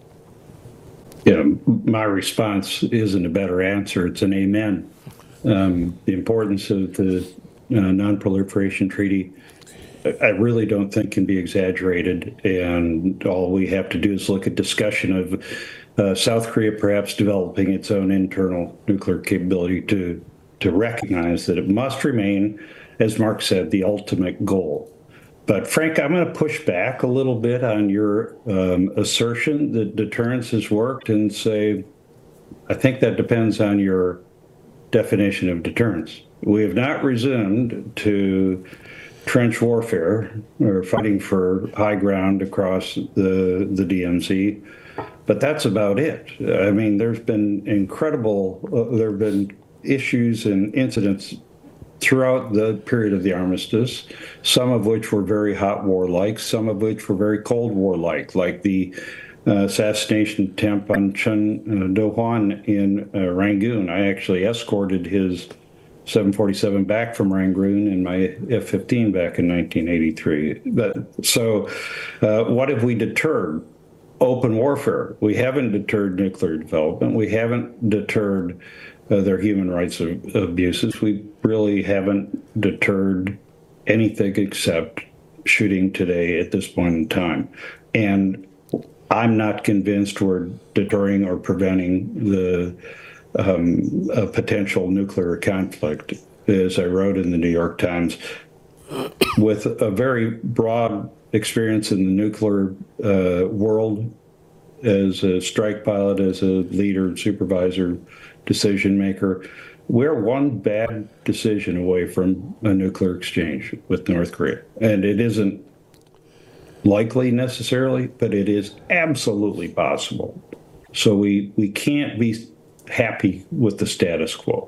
Yeah, my response isn't a better answer. It's an amen. Um, the importance of the uh, non-proliferation treaty, I really don't think can be exaggerated. And all we have to do is look at discussion of uh, South Korea perhaps developing its own internal nuclear capability to, to recognize that it must remain, as Mark said, the ultimate goal. But Frank, I'm going to push back a little bit on your um, assertion that deterrence has worked and say, I think that depends on your definition of deterrence. We have not resumed to trench warfare or fighting for high ground across the, the D M Z, but that's about it. I mean, there's been incredible, uh, there have been issues and incidents throughout the period of the armistice, some of which were very hot war-like, some of which were very cold war-like, like the uh, assassination attempt on Chun uh, Do-hwan in uh, Rangoon. I actually escorted his seven forty-seven back from Rangoon in my F fifteen back in nineteen eighty-three. But, so uh, what have we deterred? Open warfare. We haven't deterred nuclear development. We haven't deterred Uh, their human rights abuses. We really haven't deterred anything except shooting today at this point in time. And I'm not convinced we're deterring or preventing the um, a potential nuclear conflict. As I wrote in the New York Times, with a very broad experience in the nuclear uh, world, as a strike pilot, as a leader, supervisor, decision maker, we're one bad decision away from a nuclear exchange with North Korea. And it isn't likely necessarily, but it is absolutely possible. So we, we can't be happy with the status quo.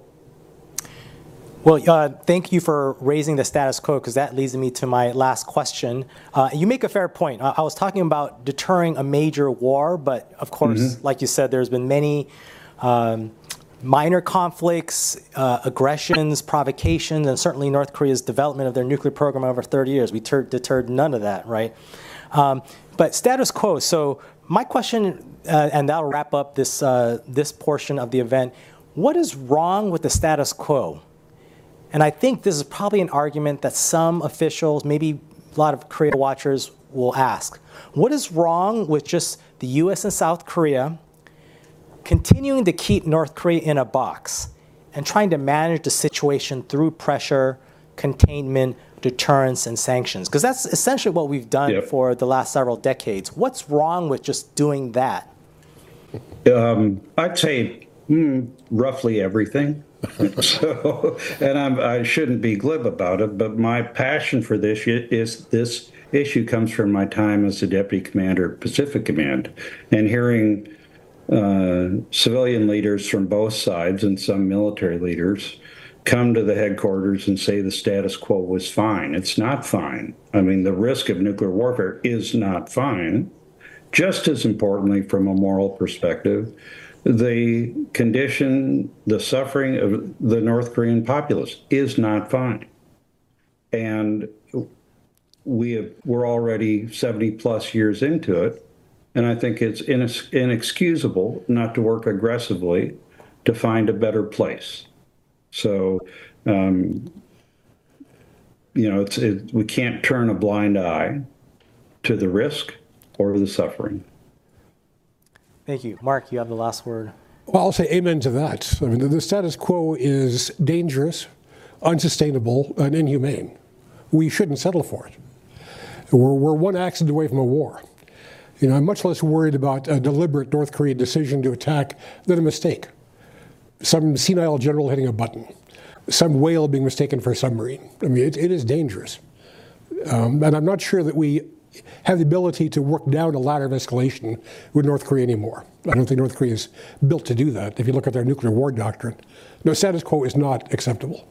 Well, uh, thank you for raising the status quo, because that leads me to my last question. Uh, you make a fair point. I, I was talking about deterring a major war, but of course, mm-hmm. like you said, there's been many um, minor conflicts, uh, aggressions, provocations, and certainly North Korea's development of their nuclear program over thirty years. We ter- deterred none of that, right? Um, but status quo. So my question, uh, and that'll wrap up this uh, this portion of the event. What is wrong with the status quo? And I think this is probably an argument that some officials, maybe a lot of Korea watchers, will ask. What is wrong with just the U S and South Korea continuing to keep North Korea in a box and trying to manage the situation through pressure, containment, deterrence, and sanctions? Because that's essentially what we've done yep. for the last several decades. What's wrong with just doing that?
Um, I'd say mm, roughly everything. So, and I'm, I shouldn't be glib about it, but my passion for this is this issue comes from my time as the deputy commander of Pacific Command, and hearing uh, civilian leaders from both sides and some military leaders come to the headquarters and say the status quo was fine. It's not fine. I mean, the risk of nuclear warfare is not fine. Just as importantly, from a moral perspective, the condition, the suffering of the North Korean populace is not fine. And we have, we're already seventy plus years into it. And I think it's inex- inexcusable not to work aggressively to find a better place. So, um, you know, it's, it, we can't turn a blind eye to the risk or the suffering.
Thank you. Mark, you have the last word.
Well, I'll say amen to that. I mean, the, the status quo is dangerous, unsustainable, and inhumane. We shouldn't settle for it. We're, we're one accident away from a war. You know, I'm much less worried about a deliberate North Korean decision to attack than a mistake. Some senile general hitting a button, some whale being mistaken for a submarine. I mean, it, it is dangerous. Um, and I'm not sure that we have the ability to work down a ladder of escalation with North Korea anymore. I don't think North Korea is built to do that. If you look at their nuclear war doctrine, no, status quo is not acceptable.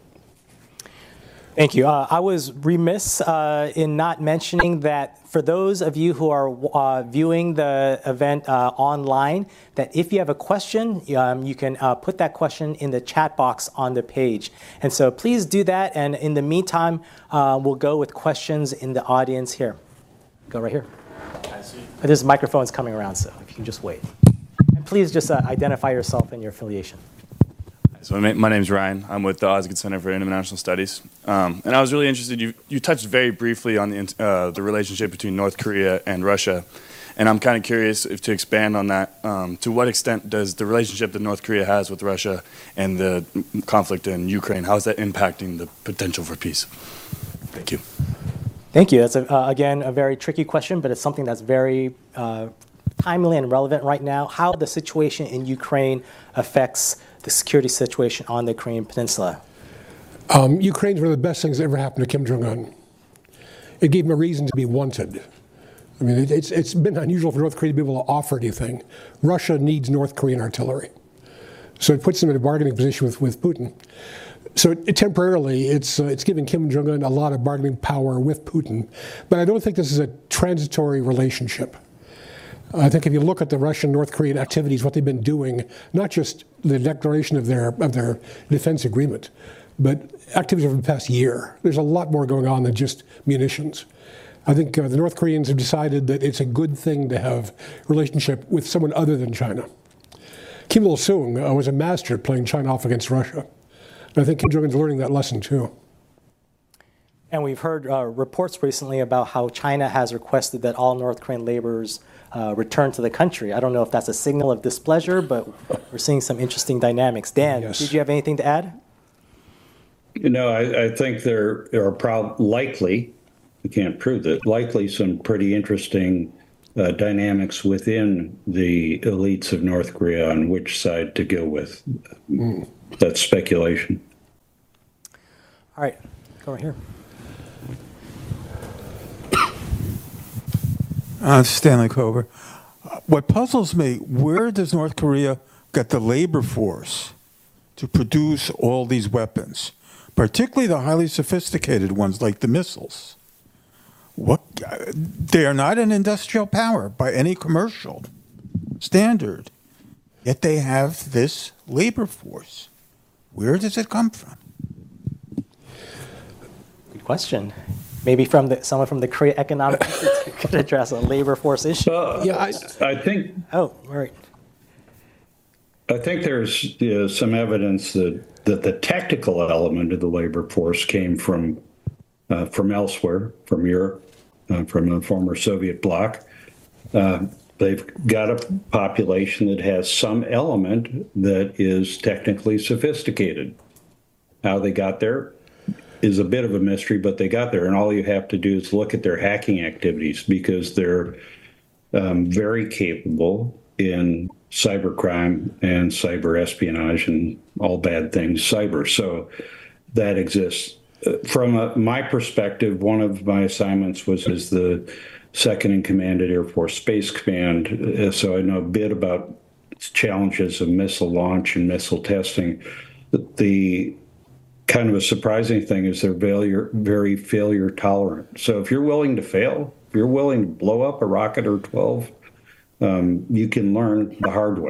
Thank you. Uh, I was remiss uh, in not mentioning that for those of you who are uh, viewing the event uh, online, that if you have a question, um, you can uh, put that question in the chat box on the page. And so please do that. And in the meantime, uh, we'll go with questions in the audience here. Go right here. There's microphones coming around, so if you can just wait. And please just uh, identify yourself and your affiliation.
So my, my name is Ryan. I'm with the Osgood Center for International Studies. Um, and I was really interested, you, you touched very briefly on the, uh, the relationship between North Korea and Russia. And I'm kind of curious if to expand on that. Um, to what extent does the relationship that North Korea has with Russia and the conflict in Ukraine, how is that impacting the potential for peace? Thank you.
Thank you. That's, a, uh, again, a very tricky question, but it's something that's very uh, timely and relevant right now. How the situation in Ukraine affects the security situation on the Korean Peninsula.
Um, Ukraine's one of the best things that ever happened to Kim Jong-un. It gave him a reason to be wanted. I mean, it, it's, it's been unusual for North Korea to be able to offer anything. Russia needs North Korean artillery. So it puts them in a bargaining position with, with Putin. So it, temporarily, it's, uh, it's giving Kim Jong-un a lot of bargaining power with Putin. But I don't think this is a transitory relationship. I think if you look at the Russian-North Korean activities, what they've been doing, not just the declaration of their of their defense agreement, but activities over the past year, there's a lot more going on than just munitions. I think uh, the North Koreans have decided that it's a good thing to have a relationship with someone other than China. Kim Il-sung uh, was a master at playing China off against Russia. And I think Kim Jong-un's learning that lesson too.
And we've heard uh, reports recently about how China has requested that all North Korean laborers uh, return to the country. I don't know if that's a signal of displeasure, but we're seeing some interesting dynamics. Dan, yes. Did you have anything to add?
You know, I, I think there are prob- likely, we can't prove that, likely some pretty interesting uh, dynamics within the elites of North Korea on which side to go with. Mm. That's speculation.
All right, go right here.
Uh, Stanley Kober. Uh, what puzzles me, where does North Korea get the labor force to produce all these weapons, particularly the highly sophisticated ones like the missiles? What? Uh, they are not an industrial power by any commercial standard, yet they have this labor force. Where does it come from?
Good question. Maybe from the, someone from the Korea Economic Institute could address a labor force issue.
Uh, yeah, I, I think.
Oh, all right.
I think there's uh, some evidence that, that the technical element of the labor force came from uh, from elsewhere, from Europe, uh, from the former Soviet bloc. Uh, they've got a population that has some element that is technically sophisticated. How they got there is a bit of a mystery, but they got there. And all you have to do is look at their hacking activities, because they're um, very capable in cybercrime and cyber espionage and all bad things cyber. So that exists. From a, my perspective, one of my assignments was as the second in command at Air Force Space Command. So I know a bit about challenges of missile launch and missile testing. The kind of a surprising thing is they're failure, very failure tolerant. So if you're willing to fail, if you're willing to blow up a rocket or twelve, um, you can learn the hard way.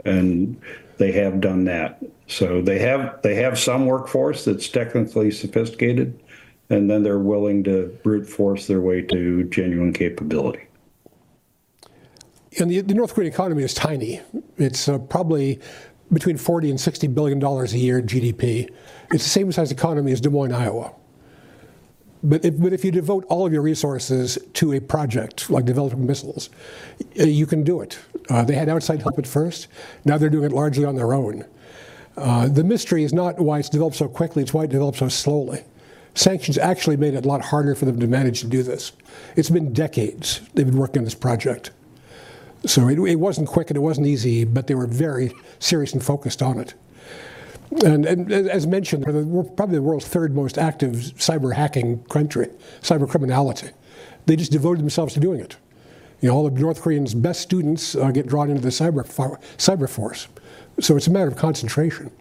and they have done that. So they have they have some workforce that's technically sophisticated, and then they're willing to brute force their way to genuine capability.
And the, the North Korean economy is tiny. It's uh, probably between forty and sixty billion dollars a year in G D P. It's the same size economy as Des Moines, Iowa. But if, but if you devote all of your resources to a project like developing missiles, uh, you can do it. Uh, they had outside help at first. Now they're doing it largely on their own. Uh, the mystery is not why it's developed so quickly, it's why it developed so slowly. Sanctions actually made it a lot harder for them to manage to do this. It's been decades they've been working on this project. So it, it wasn't quick and it wasn't easy, but they were very serious and focused on it. And, and as mentioned, we're probably the world's third most active cyber hacking country, cyber criminality. They just devoted themselves to doing it. You know, all of North Koreans' best students uh, get drawn into the cyber, cyber force. So it's a matter of concentration.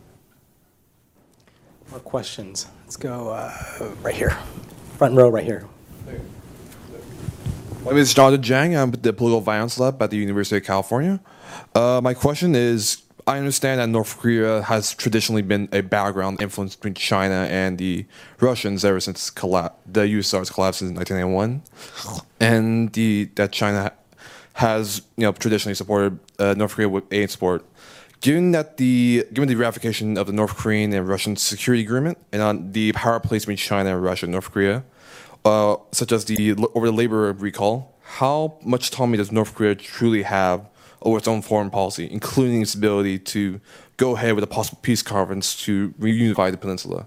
More questions? Let's go uh, right here. Front row right here.
My name is Jonathan Jang. I'm at the Political Violence Lab at the University of California. Uh, my question is, I understand that North Korea has traditionally been a battleground influence between China and the Russians ever since colla- the U S S R's collapse in nineteen ninety-one, and the, that China has, you know, traditionally supported uh, North Korea with aid support. Given that the given the ratification of the North Korean and Russian security agreement and on the power plays between China and Russia and North Korea, uh, such as the over the labor recall, how much autonomy does North Korea truly have over its own foreign policy, including its ability to go ahead with a possible peace conference to reunify the peninsula?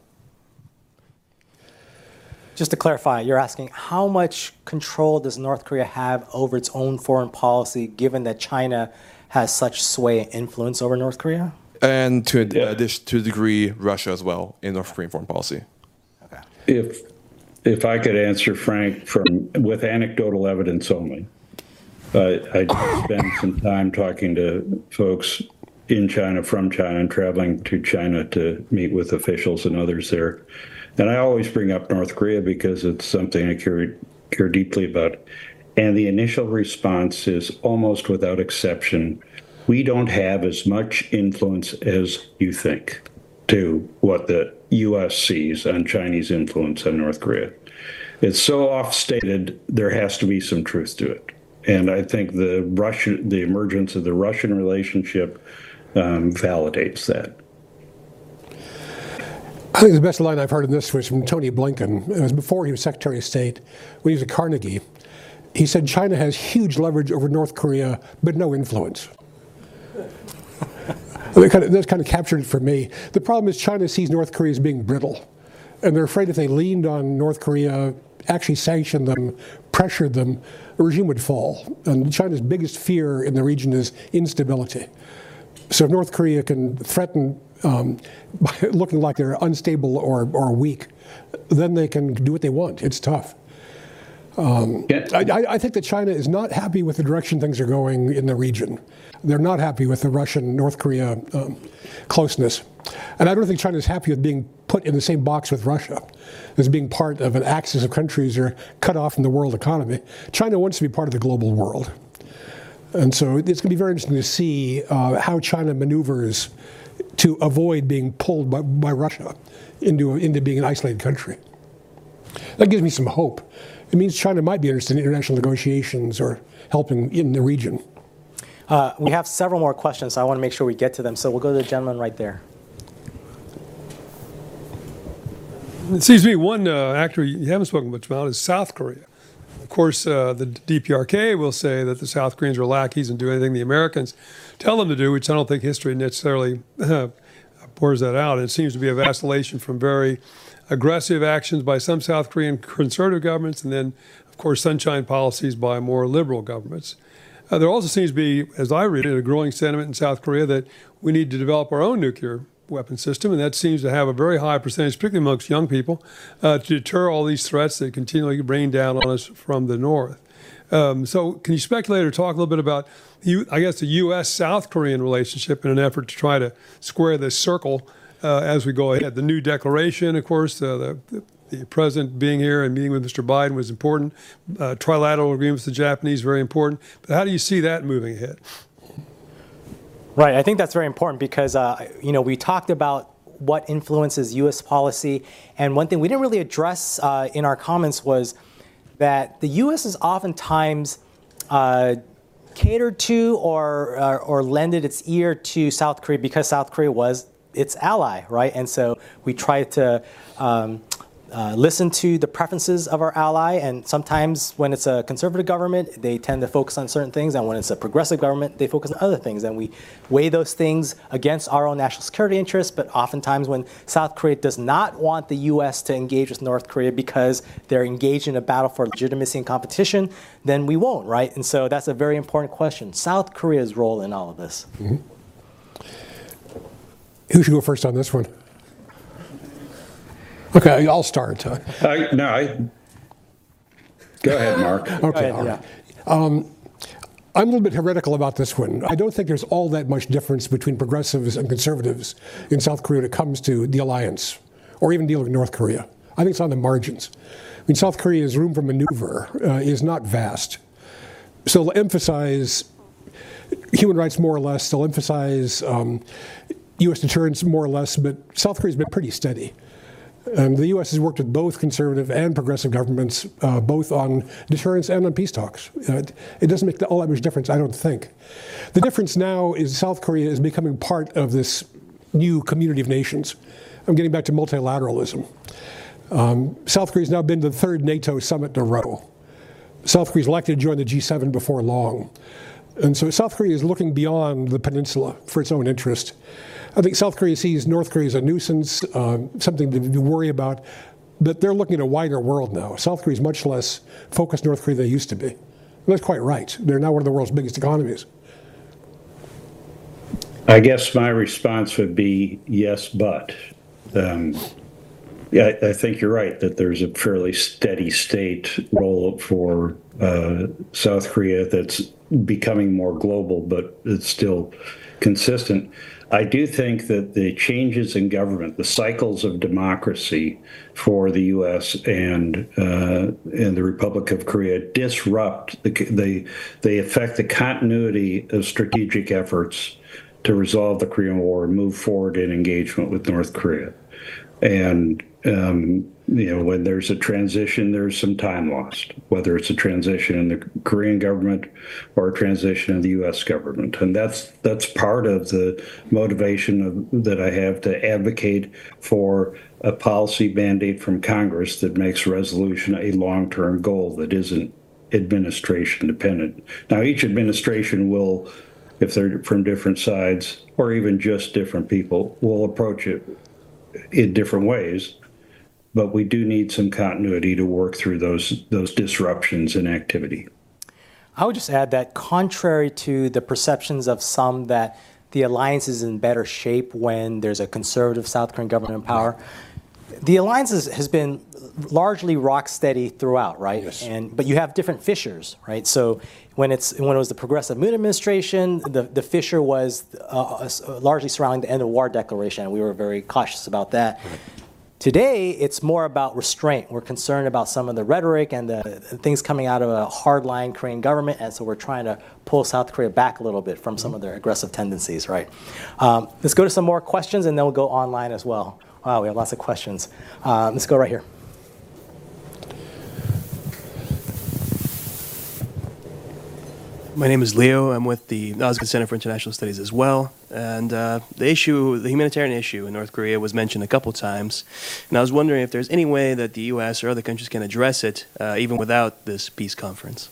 Just to clarify, you're asking how much control does North Korea have over its own foreign policy, given that China has such sway and influence over North Korea?
And to a,
Yeah.
addition, to a degree, Russia as well in North Korean foreign policy.
Okay.
If if I could answer, Frank, from with anecdotal evidence only. Uh, I spent some time talking to folks in China, from China, and traveling to China to meet with officials and others there. And I always bring up North Korea because it's something I care, care deeply about. And the initial response is almost without exception, we don't have as much influence as you think to what the U S sees on Chinese influence on North Korea. It's so off-stated, there has to be some truth to it. And I think the Russian, the emergence of the Russian relationship um, validates that.
I think the best line I've heard in this was from Tony Blinken. It was before he was Secretary of State, when he was at Carnegie. He said China has huge leverage over North Korea, but no influence. That kind of, that's kind of captured it for me. The problem is China sees North Korea as being brittle. And they're afraid if they leaned on North Korea, actually sanctioned them, pressured them, the regime would fall. And China's biggest fear in the region is instability. So if North Korea can threaten um, by looking like they're unstable or, or weak, then they can do what they want. It's tough. Um,
Yeah.
I, I think that China is not happy with the direction things are going in the region. They're not happy with the Russian-North Korea um, closeness. And I don't think China is happy with being put in the same box with Russia as being part of an axis of countries that are cut off from the world economy. China wants to be part of the global world. And so it's going to be very interesting to see uh, how China maneuvers to avoid being pulled by, by Russia into, into being an isolated country. That gives me some hope. It means China might be interested in international negotiations or helping in the region.
Uh, we have several more questions, so I want to make sure we get to them. So we'll go to the gentleman right there.
It seems to me one uh, actor you haven't spoken much about is South Korea. Of course, uh, the D P R K will say that the South Koreans are lackeys and do anything the Americans tell them to do, which I don't think history necessarily uh, pours that out. And it seems to be a vacillation from very aggressive actions by some South Korean conservative governments and then, of course, sunshine policies by more liberal governments. Uh, there also seems to be, as I read it, a growing sentiment in South Korea that we need to develop our own nuclear weapon system, and that seems to have a very high percentage, particularly amongst young people, uh, to deter all these threats that continually rain down on us from the north. Um, so can you speculate or talk a little bit about, you, I guess, the U S South Korean relationship in an effort to try to square this circle uh, as we go ahead? The new declaration, of course, uh, the, the The president being here and meeting with Mister Biden was important. Uh, trilateral agreements with the Japanese, very important. But how do you see that moving ahead?
Right. I think that's very important because, uh, you know, we talked about what influences U S policy. And one thing we didn't really address uh, in our comments was that the U S is oftentimes uh, catered to or, or, or lended its ear to South Korea because South Korea was its ally, right? And so we try to um, uh, listen to the preferences of our ally. And sometimes when it's a conservative government, they tend to focus on certain things. And when it's a progressive government, they focus on other things. And we weigh those things against our own national security interests. But oftentimes when South Korea does not want the U S to engage with North Korea because they're engaged in a battle for legitimacy and competition, then we won't, right? And so that's a very important question. South Korea's role in all of this.
Mm-hmm. Who should go first on this one? Okay, I'll start. Uh,
I, no, I, go ahead, Mark.
Okay,
ahead,
all right.
yeah.
Um, I'm a little bit heretical about this one. I don't think there's all that much difference between progressives and conservatives in South Korea when it comes to the alliance, or even dealing with North Korea. I think it's on the margins. I mean, South Korea's room for maneuver uh, is not vast. So they'll emphasize human rights more or less. They'll emphasize um, U S deterrence more or less, but South Korea's been pretty steady. And the U S has worked with both conservative and progressive governments, uh, both on deterrence and on peace talks. Uh, it, it doesn't make all that much difference, I don't think. The difference now is South Korea is becoming part of this new community of nations. I'm getting back to multilateralism. Um, South Korea's now been to the third NATO summit in a row. South Korea's likely to join the G seven before long. And so South Korea is looking beyond the peninsula for its own interest. I think South Korea sees North Korea as a nuisance, um, something to worry about, but they're looking at a wider world now. South Korea is much less focused North Korea than they used to be. And that's quite right. They're now one of the world's biggest economies.
I guess my response would be yes, but. Um, yeah, I, I think you're right that there's a fairly steady state role for uh, South Korea that's becoming more global, but it's still consistent. I do think that the changes in government, the cycles of democracy for the U S and uh, and the Republic of Korea disrupt the they they affect the continuity of strategic efforts to resolve the Korean War and move forward in engagement with North Korea. And um, you know, when there's a transition, there's some time lost, whether it's a transition in the Korean government or a transition in the U S government. And that's that's part of the motivation of, that I have to advocate for a policy mandate from Congress that makes resolution a long-term goal that isn't administration dependent. Now, each administration will, if they're from different sides or even just different people, will approach it in different ways. But we do need some continuity to work through those those disruptions in activity.
I would just add that contrary to the perceptions of some that the alliance is in better shape when there's a conservative South Korean government in power, the alliance is, has been largely rock steady throughout, right?
Yes.
And but you have different fissures, right? So when it's when it was the Progressive Moon administration, the, the fissure was uh, largely surrounding the end of war declaration, and we were very cautious about that. Right. Today, it's more about restraint. We're concerned about some of the rhetoric and the things coming out of a hardline Korean government, and so we're trying to pull South Korea back a little bit from some of their aggressive tendencies, right? Um, let's go to some more questions, and then we'll go online as well. Wow, we have lots of questions. Um, let's go right here.
My name is Leo. I'm with the Osgood Center for International Studies as well. And uh, the issue, the humanitarian issue in North Korea was mentioned a couple times. And I was wondering if there's any way that the U S or other countries can address it, uh, even without this peace conference.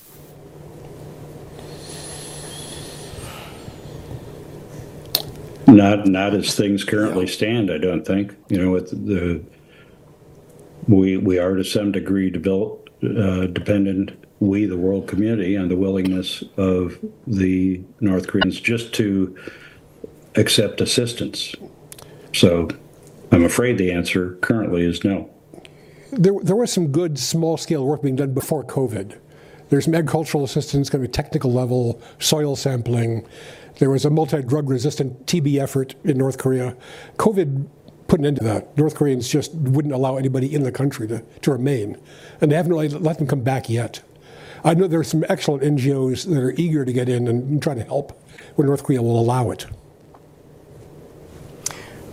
Not not as things currently yeah. stand, I don't think. You know, with the we we are to some degree develop, uh, dependent. We, the world community, and the willingness of the North Koreans just to accept assistance. So I'm afraid the answer currently is no.
There, there was some good small-scale work being done before COVID. There's some agricultural assistance, kind of technical level, soil sampling. There was a multi-drug resistant T B effort in North Korea. COVID put an end to that. North Koreans just wouldn't allow anybody in the country to, to remain. And they haven't really let them come back yet. I know there are some excellent N G Os that are eager to get in and try to help when North Korea will allow it.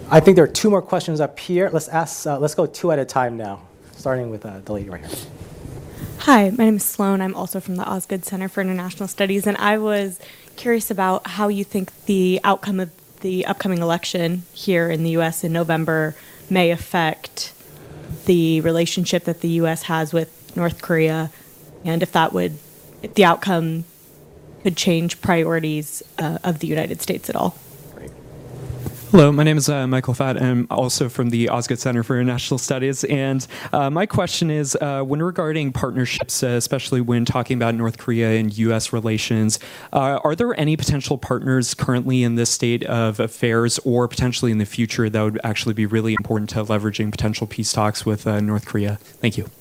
I think there are two more questions up here. Let's ask. Uh, let's go two at a time now, starting with uh, the lady right here.
Hi, my name is Sloan. I'm also from the Osgood Center for International Studies, and I was curious about how you think the outcome of the upcoming election here in the U S in November may affect the relationship that the U S has with North Korea, and if that would, if the outcome could change priorities uh, of the United States at all.
Hello, my name is uh, Michael Fatt. I'm also from the Osgood Center for International Studies. And uh, my question is, uh, when regarding partnerships, uh, especially when talking about North Korea and U S relations, uh, are there any potential partners currently in this state of affairs or potentially in the future that would actually be really important to leveraging potential peace talks with uh, North Korea? Thank you.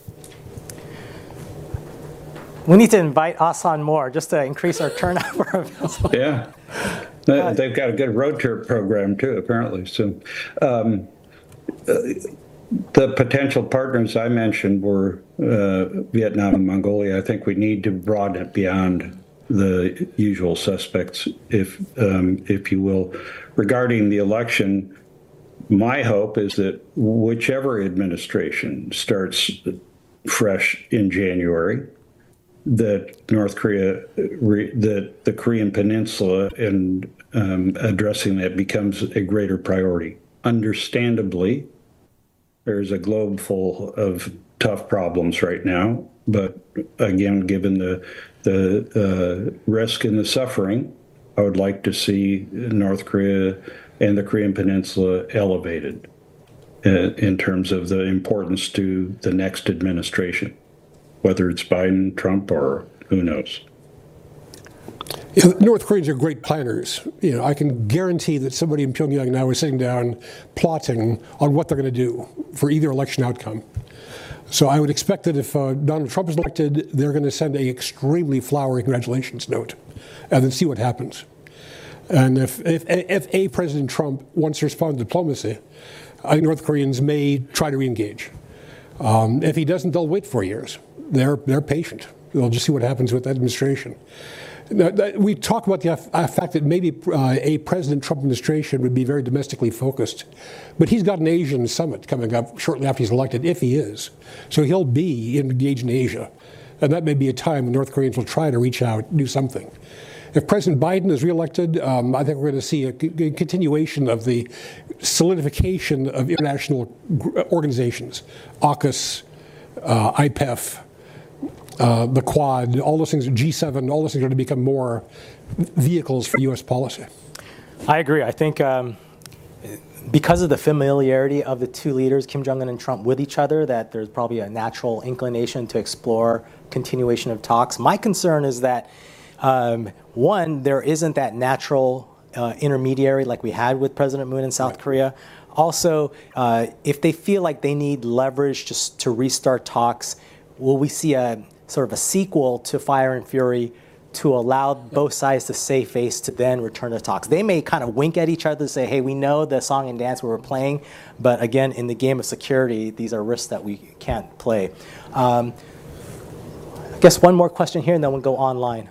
We need to invite Ahsan more just to increase our turnout for events.
Yeah. They've got a good road trip program, too, apparently. So um, uh, the potential partners I mentioned were uh, Vietnam and Mongolia. I think we need to broaden it beyond the usual suspects, if, um, if you will. Regarding the election, my hope is that whichever administration starts fresh in January, that North Korea, re, that the Korean Peninsula and um, addressing that becomes a greater priority. Understandably, there's a globe full of tough problems right now, but again, given the the uh, risk and the suffering, I would like to see North Korea and the Korean Peninsula elevated uh, in terms of the importance to the next administration, whether it's Biden, Trump, or who knows.
Yeah, North Koreans are great planners. You know, I can guarantee that somebody in Pyongyang now is sitting down plotting on what they're going to do for either election outcome. So I would expect that if uh, Donald Trump is elected, they're going to send a extremely flowery congratulations note and then see what happens. And if, if, if a President Trump wants to respond to diplomacy, I think North Koreans may try to re-engage. Um, if he doesn't, they'll wait four years. They're, they're patient. They'll just see what happens with that administration. Now, that, we talk about the uh, fact that maybe uh, a President Trump administration would be very domestically focused, but he's got an Asian summit coming up shortly after he's elected, if he is. So he'll be engaged in Asia, and that may be a time when North Koreans will try to reach out, do something. If President Biden is reelected, um, I think we're going to see a, a continuation of the solidification of international organizations, AUKUS, uh, I P E F, Uh, the Quad, all those things, G seven, all those things are going to become more vehicles for U S policy.
I agree. I think um, because of the familiarity of the two leaders, Kim Jong-un and Trump, with each other, that there's probably a natural inclination to explore continuation of talks. My concern is that, um, one, there isn't that natural uh, intermediary like we had with President Moon in South right. Korea. Also, uh, if they feel like they need leverage just to restart talks, will we see a sort of a sequel to Fire and Fury to allow both sides to save face to then return to talks? They may kind of wink at each other and say, hey, we know the song and dance we were playing, but again, in the game of security, these are risks that we can't play. Um, I guess one more question here, and then we'll go online.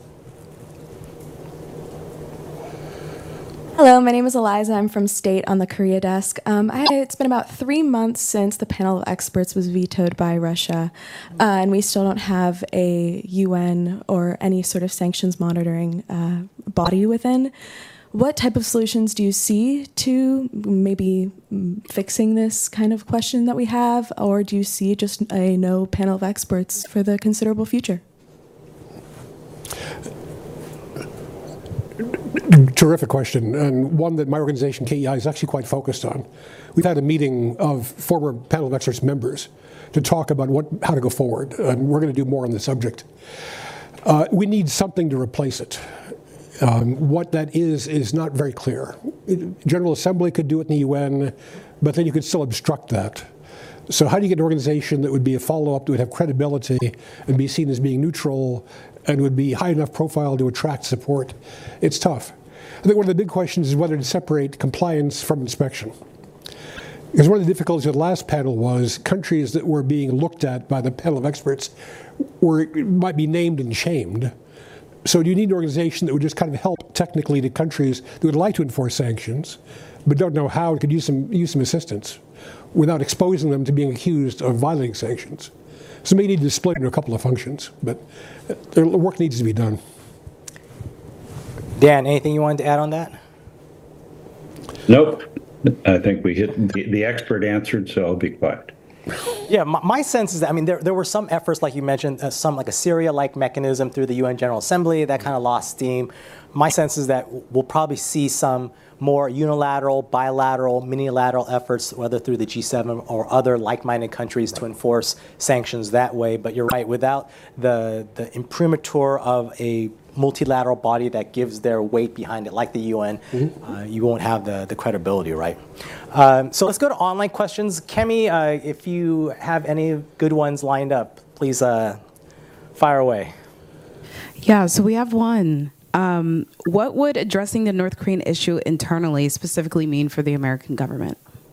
Hello, my name is Eliza. I'm from State on the Korea desk. Um, I, it's been about three months since the panel of experts was vetoed by Russia, uh, and we still don't have a U N or any sort of sanctions monitoring uh, body within. What type of solutions do you see to maybe fixing this kind of question that we have, or do you see just a no panel of experts for the considerable future?
Terrific question, and one that my organization, K E I, is actually quite focused on. We've had a meeting of former panel of experts members to talk about what, how to go forward, and we're going to do more on the subject. Uh, we need something to replace it. Um, what that is is not very clear. General Assembly could do it in the U N, but then you could still obstruct that. So how do you get an organization that would be a follow-up, that would have credibility and be seen as being neutral and would be high enough profile to attract support? It's tough. I think one of the big questions is whether to separate compliance from inspection. Because one of the difficulties of the last panel was countries that were being looked at by the panel of experts were might be named and shamed, So you need an organization that would just kind of help technically to countries that would like to enforce sanctions, but don't know how, could use some, use some assistance without exposing them to being accused of violating sanctions. So maybe need to split into a couple of functions, but the work needs to be done.
Dan, anything you wanted to add on that?
Nope. I think we hit the, the expert answered, so I'll be quiet.
Yeah, my, my sense is that, I mean, there, there were some efforts, like you mentioned, uh, some like a Syria-like mechanism through the U N General Assembly that kind of lost steam. My sense is that we'll probably see some more unilateral, bilateral, minilateral efforts, whether through the G seven or other like-minded countries to enforce sanctions that way. But you're right, without the, the imprimatur of a multilateral body that gives their weight behind it, like the U N, mm-hmm. uh, you won't have the, the credibility, right? Um, so let's go to online questions. Kemi, uh, if you have any good ones lined up, please uh, fire away.
Yeah, so we have one. Um, what would addressing the North Korean issue internally specifically mean for the American government?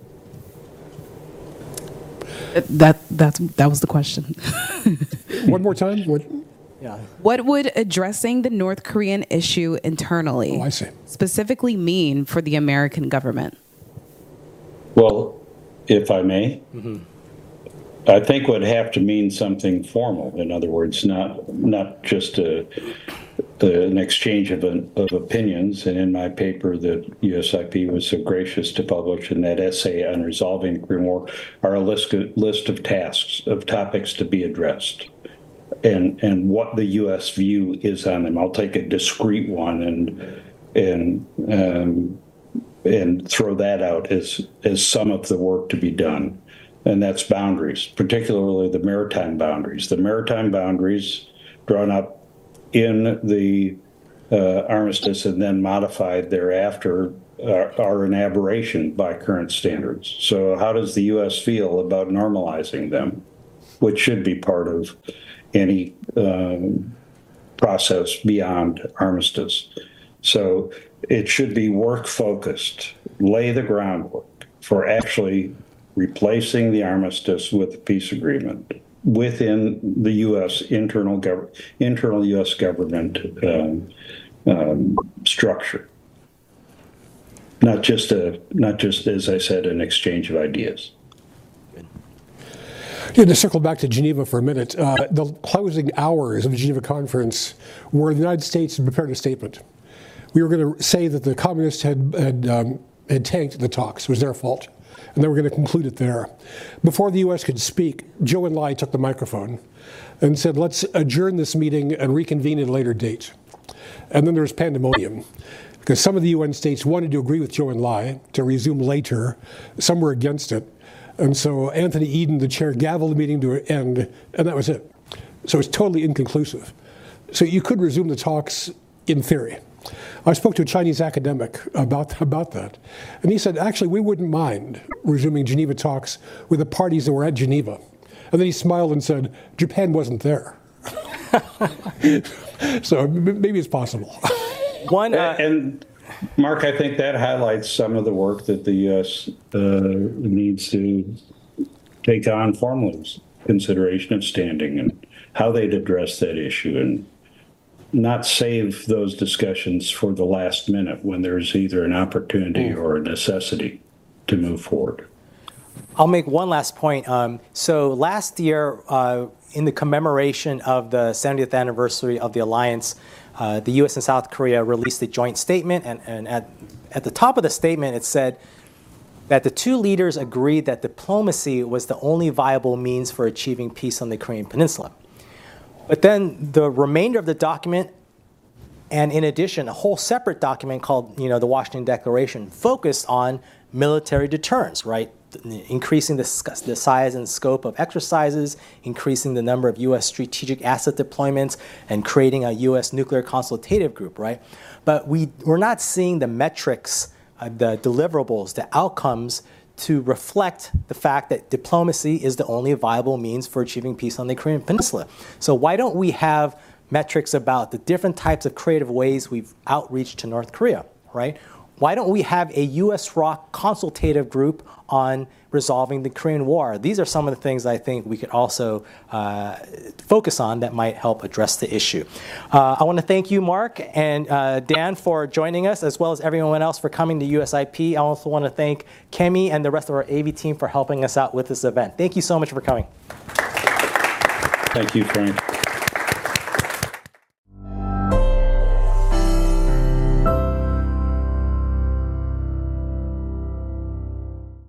That that's that was the question.
One more time. What?
Yeah.
What would addressing the North Korean issue internally
oh, I see.
specifically mean for the American government?
Well, if I may,
mm-hmm.
I think would have to mean something formal. In other words, not not just a, a, an exchange of, an, of opinions. And in my paper that U S I P was so gracious to publish in that essay on resolving the Korean War are a list of, list of tasks, of topics to be addressed. And and what the U S view is on them. I'll take a discrete one and and um, and throw that out as as some of the work to be done, and that's boundaries, particularly the maritime boundaries. The maritime boundaries drawn up in the uh, armistice and then modified thereafter are, are an aberration by current standards. So how does the U S feel about normalizing them, which should be part of any um, process beyond armistice? So it should be work focused, lay the groundwork for actually replacing the armistice with a peace agreement within the U S internal gov- internal U S government um, um, structure. Not just a not just as I said, an exchange of ideas.
Yeah, to circle back to Geneva for a minute, uh, the closing hours of the Geneva conference where the United States had prepared a statement. We were going to say that the communists had had, um, had tanked the talks. It was their fault. And they were going to conclude it there. Before the U S could speak, Zhou Enlai took the microphone and said, let's adjourn this meeting and reconvene at a later date. And then there was pandemonium, because some of the U N states wanted to agree with Zhou Enlai to resume later. Some were against it. And so Anthony Eden, the chair, gavelled the meeting to an end, and that was it. So it's totally inconclusive. So you could resume the talks in theory. I spoke to a Chinese academic about, about that, and he said, actually, we wouldn't mind resuming Geneva talks with the parties that were at Geneva. And then he smiled and said, Japan wasn't there. So maybe it's possible.
One uh,
and Mark, I think that highlights some of the work that the U S uh, needs to take on formally, consideration of standing and how they'd address that issue, and not save those discussions for the last minute when there's either an opportunity or a necessity to move forward.
I'll make one last point. Um, so last year, uh, in the commemoration of the seventieth anniversary of the alliance, uh, the U S and South Korea released a joint statement, and, and at, at the top of the statement, it said that the two leaders agreed that diplomacy was the only viable means for achieving peace on the Korean Peninsula. But then the remainder of the document, and in addition, a whole separate document called, you know, the Washington Declaration, focused on military deterrence, right? Increasing the, the size and scope of exercises, increasing the number of U S strategic asset deployments, and creating a U S nuclear consultative group, right? But we, we're not seeing the metrics, uh, the deliverables, the outcomes to reflect the fact that diplomacy is the only viable means for achieving peace on the Korean Peninsula. So why don't we have metrics about the different types of creative ways we've outreached to North Korea, right? why don't we have a U S R O C consultative group on resolving the Korean War? These are some of the things I think we could also uh, focus on that might help address the issue. Uh, I want to thank you, Mark, and uh, Dan for joining us, as well as everyone else for coming to U S I P. I also want to thank Kemi and the rest of our A V team for helping us out with this event. Thank you so much for coming.
Thank you, Frank.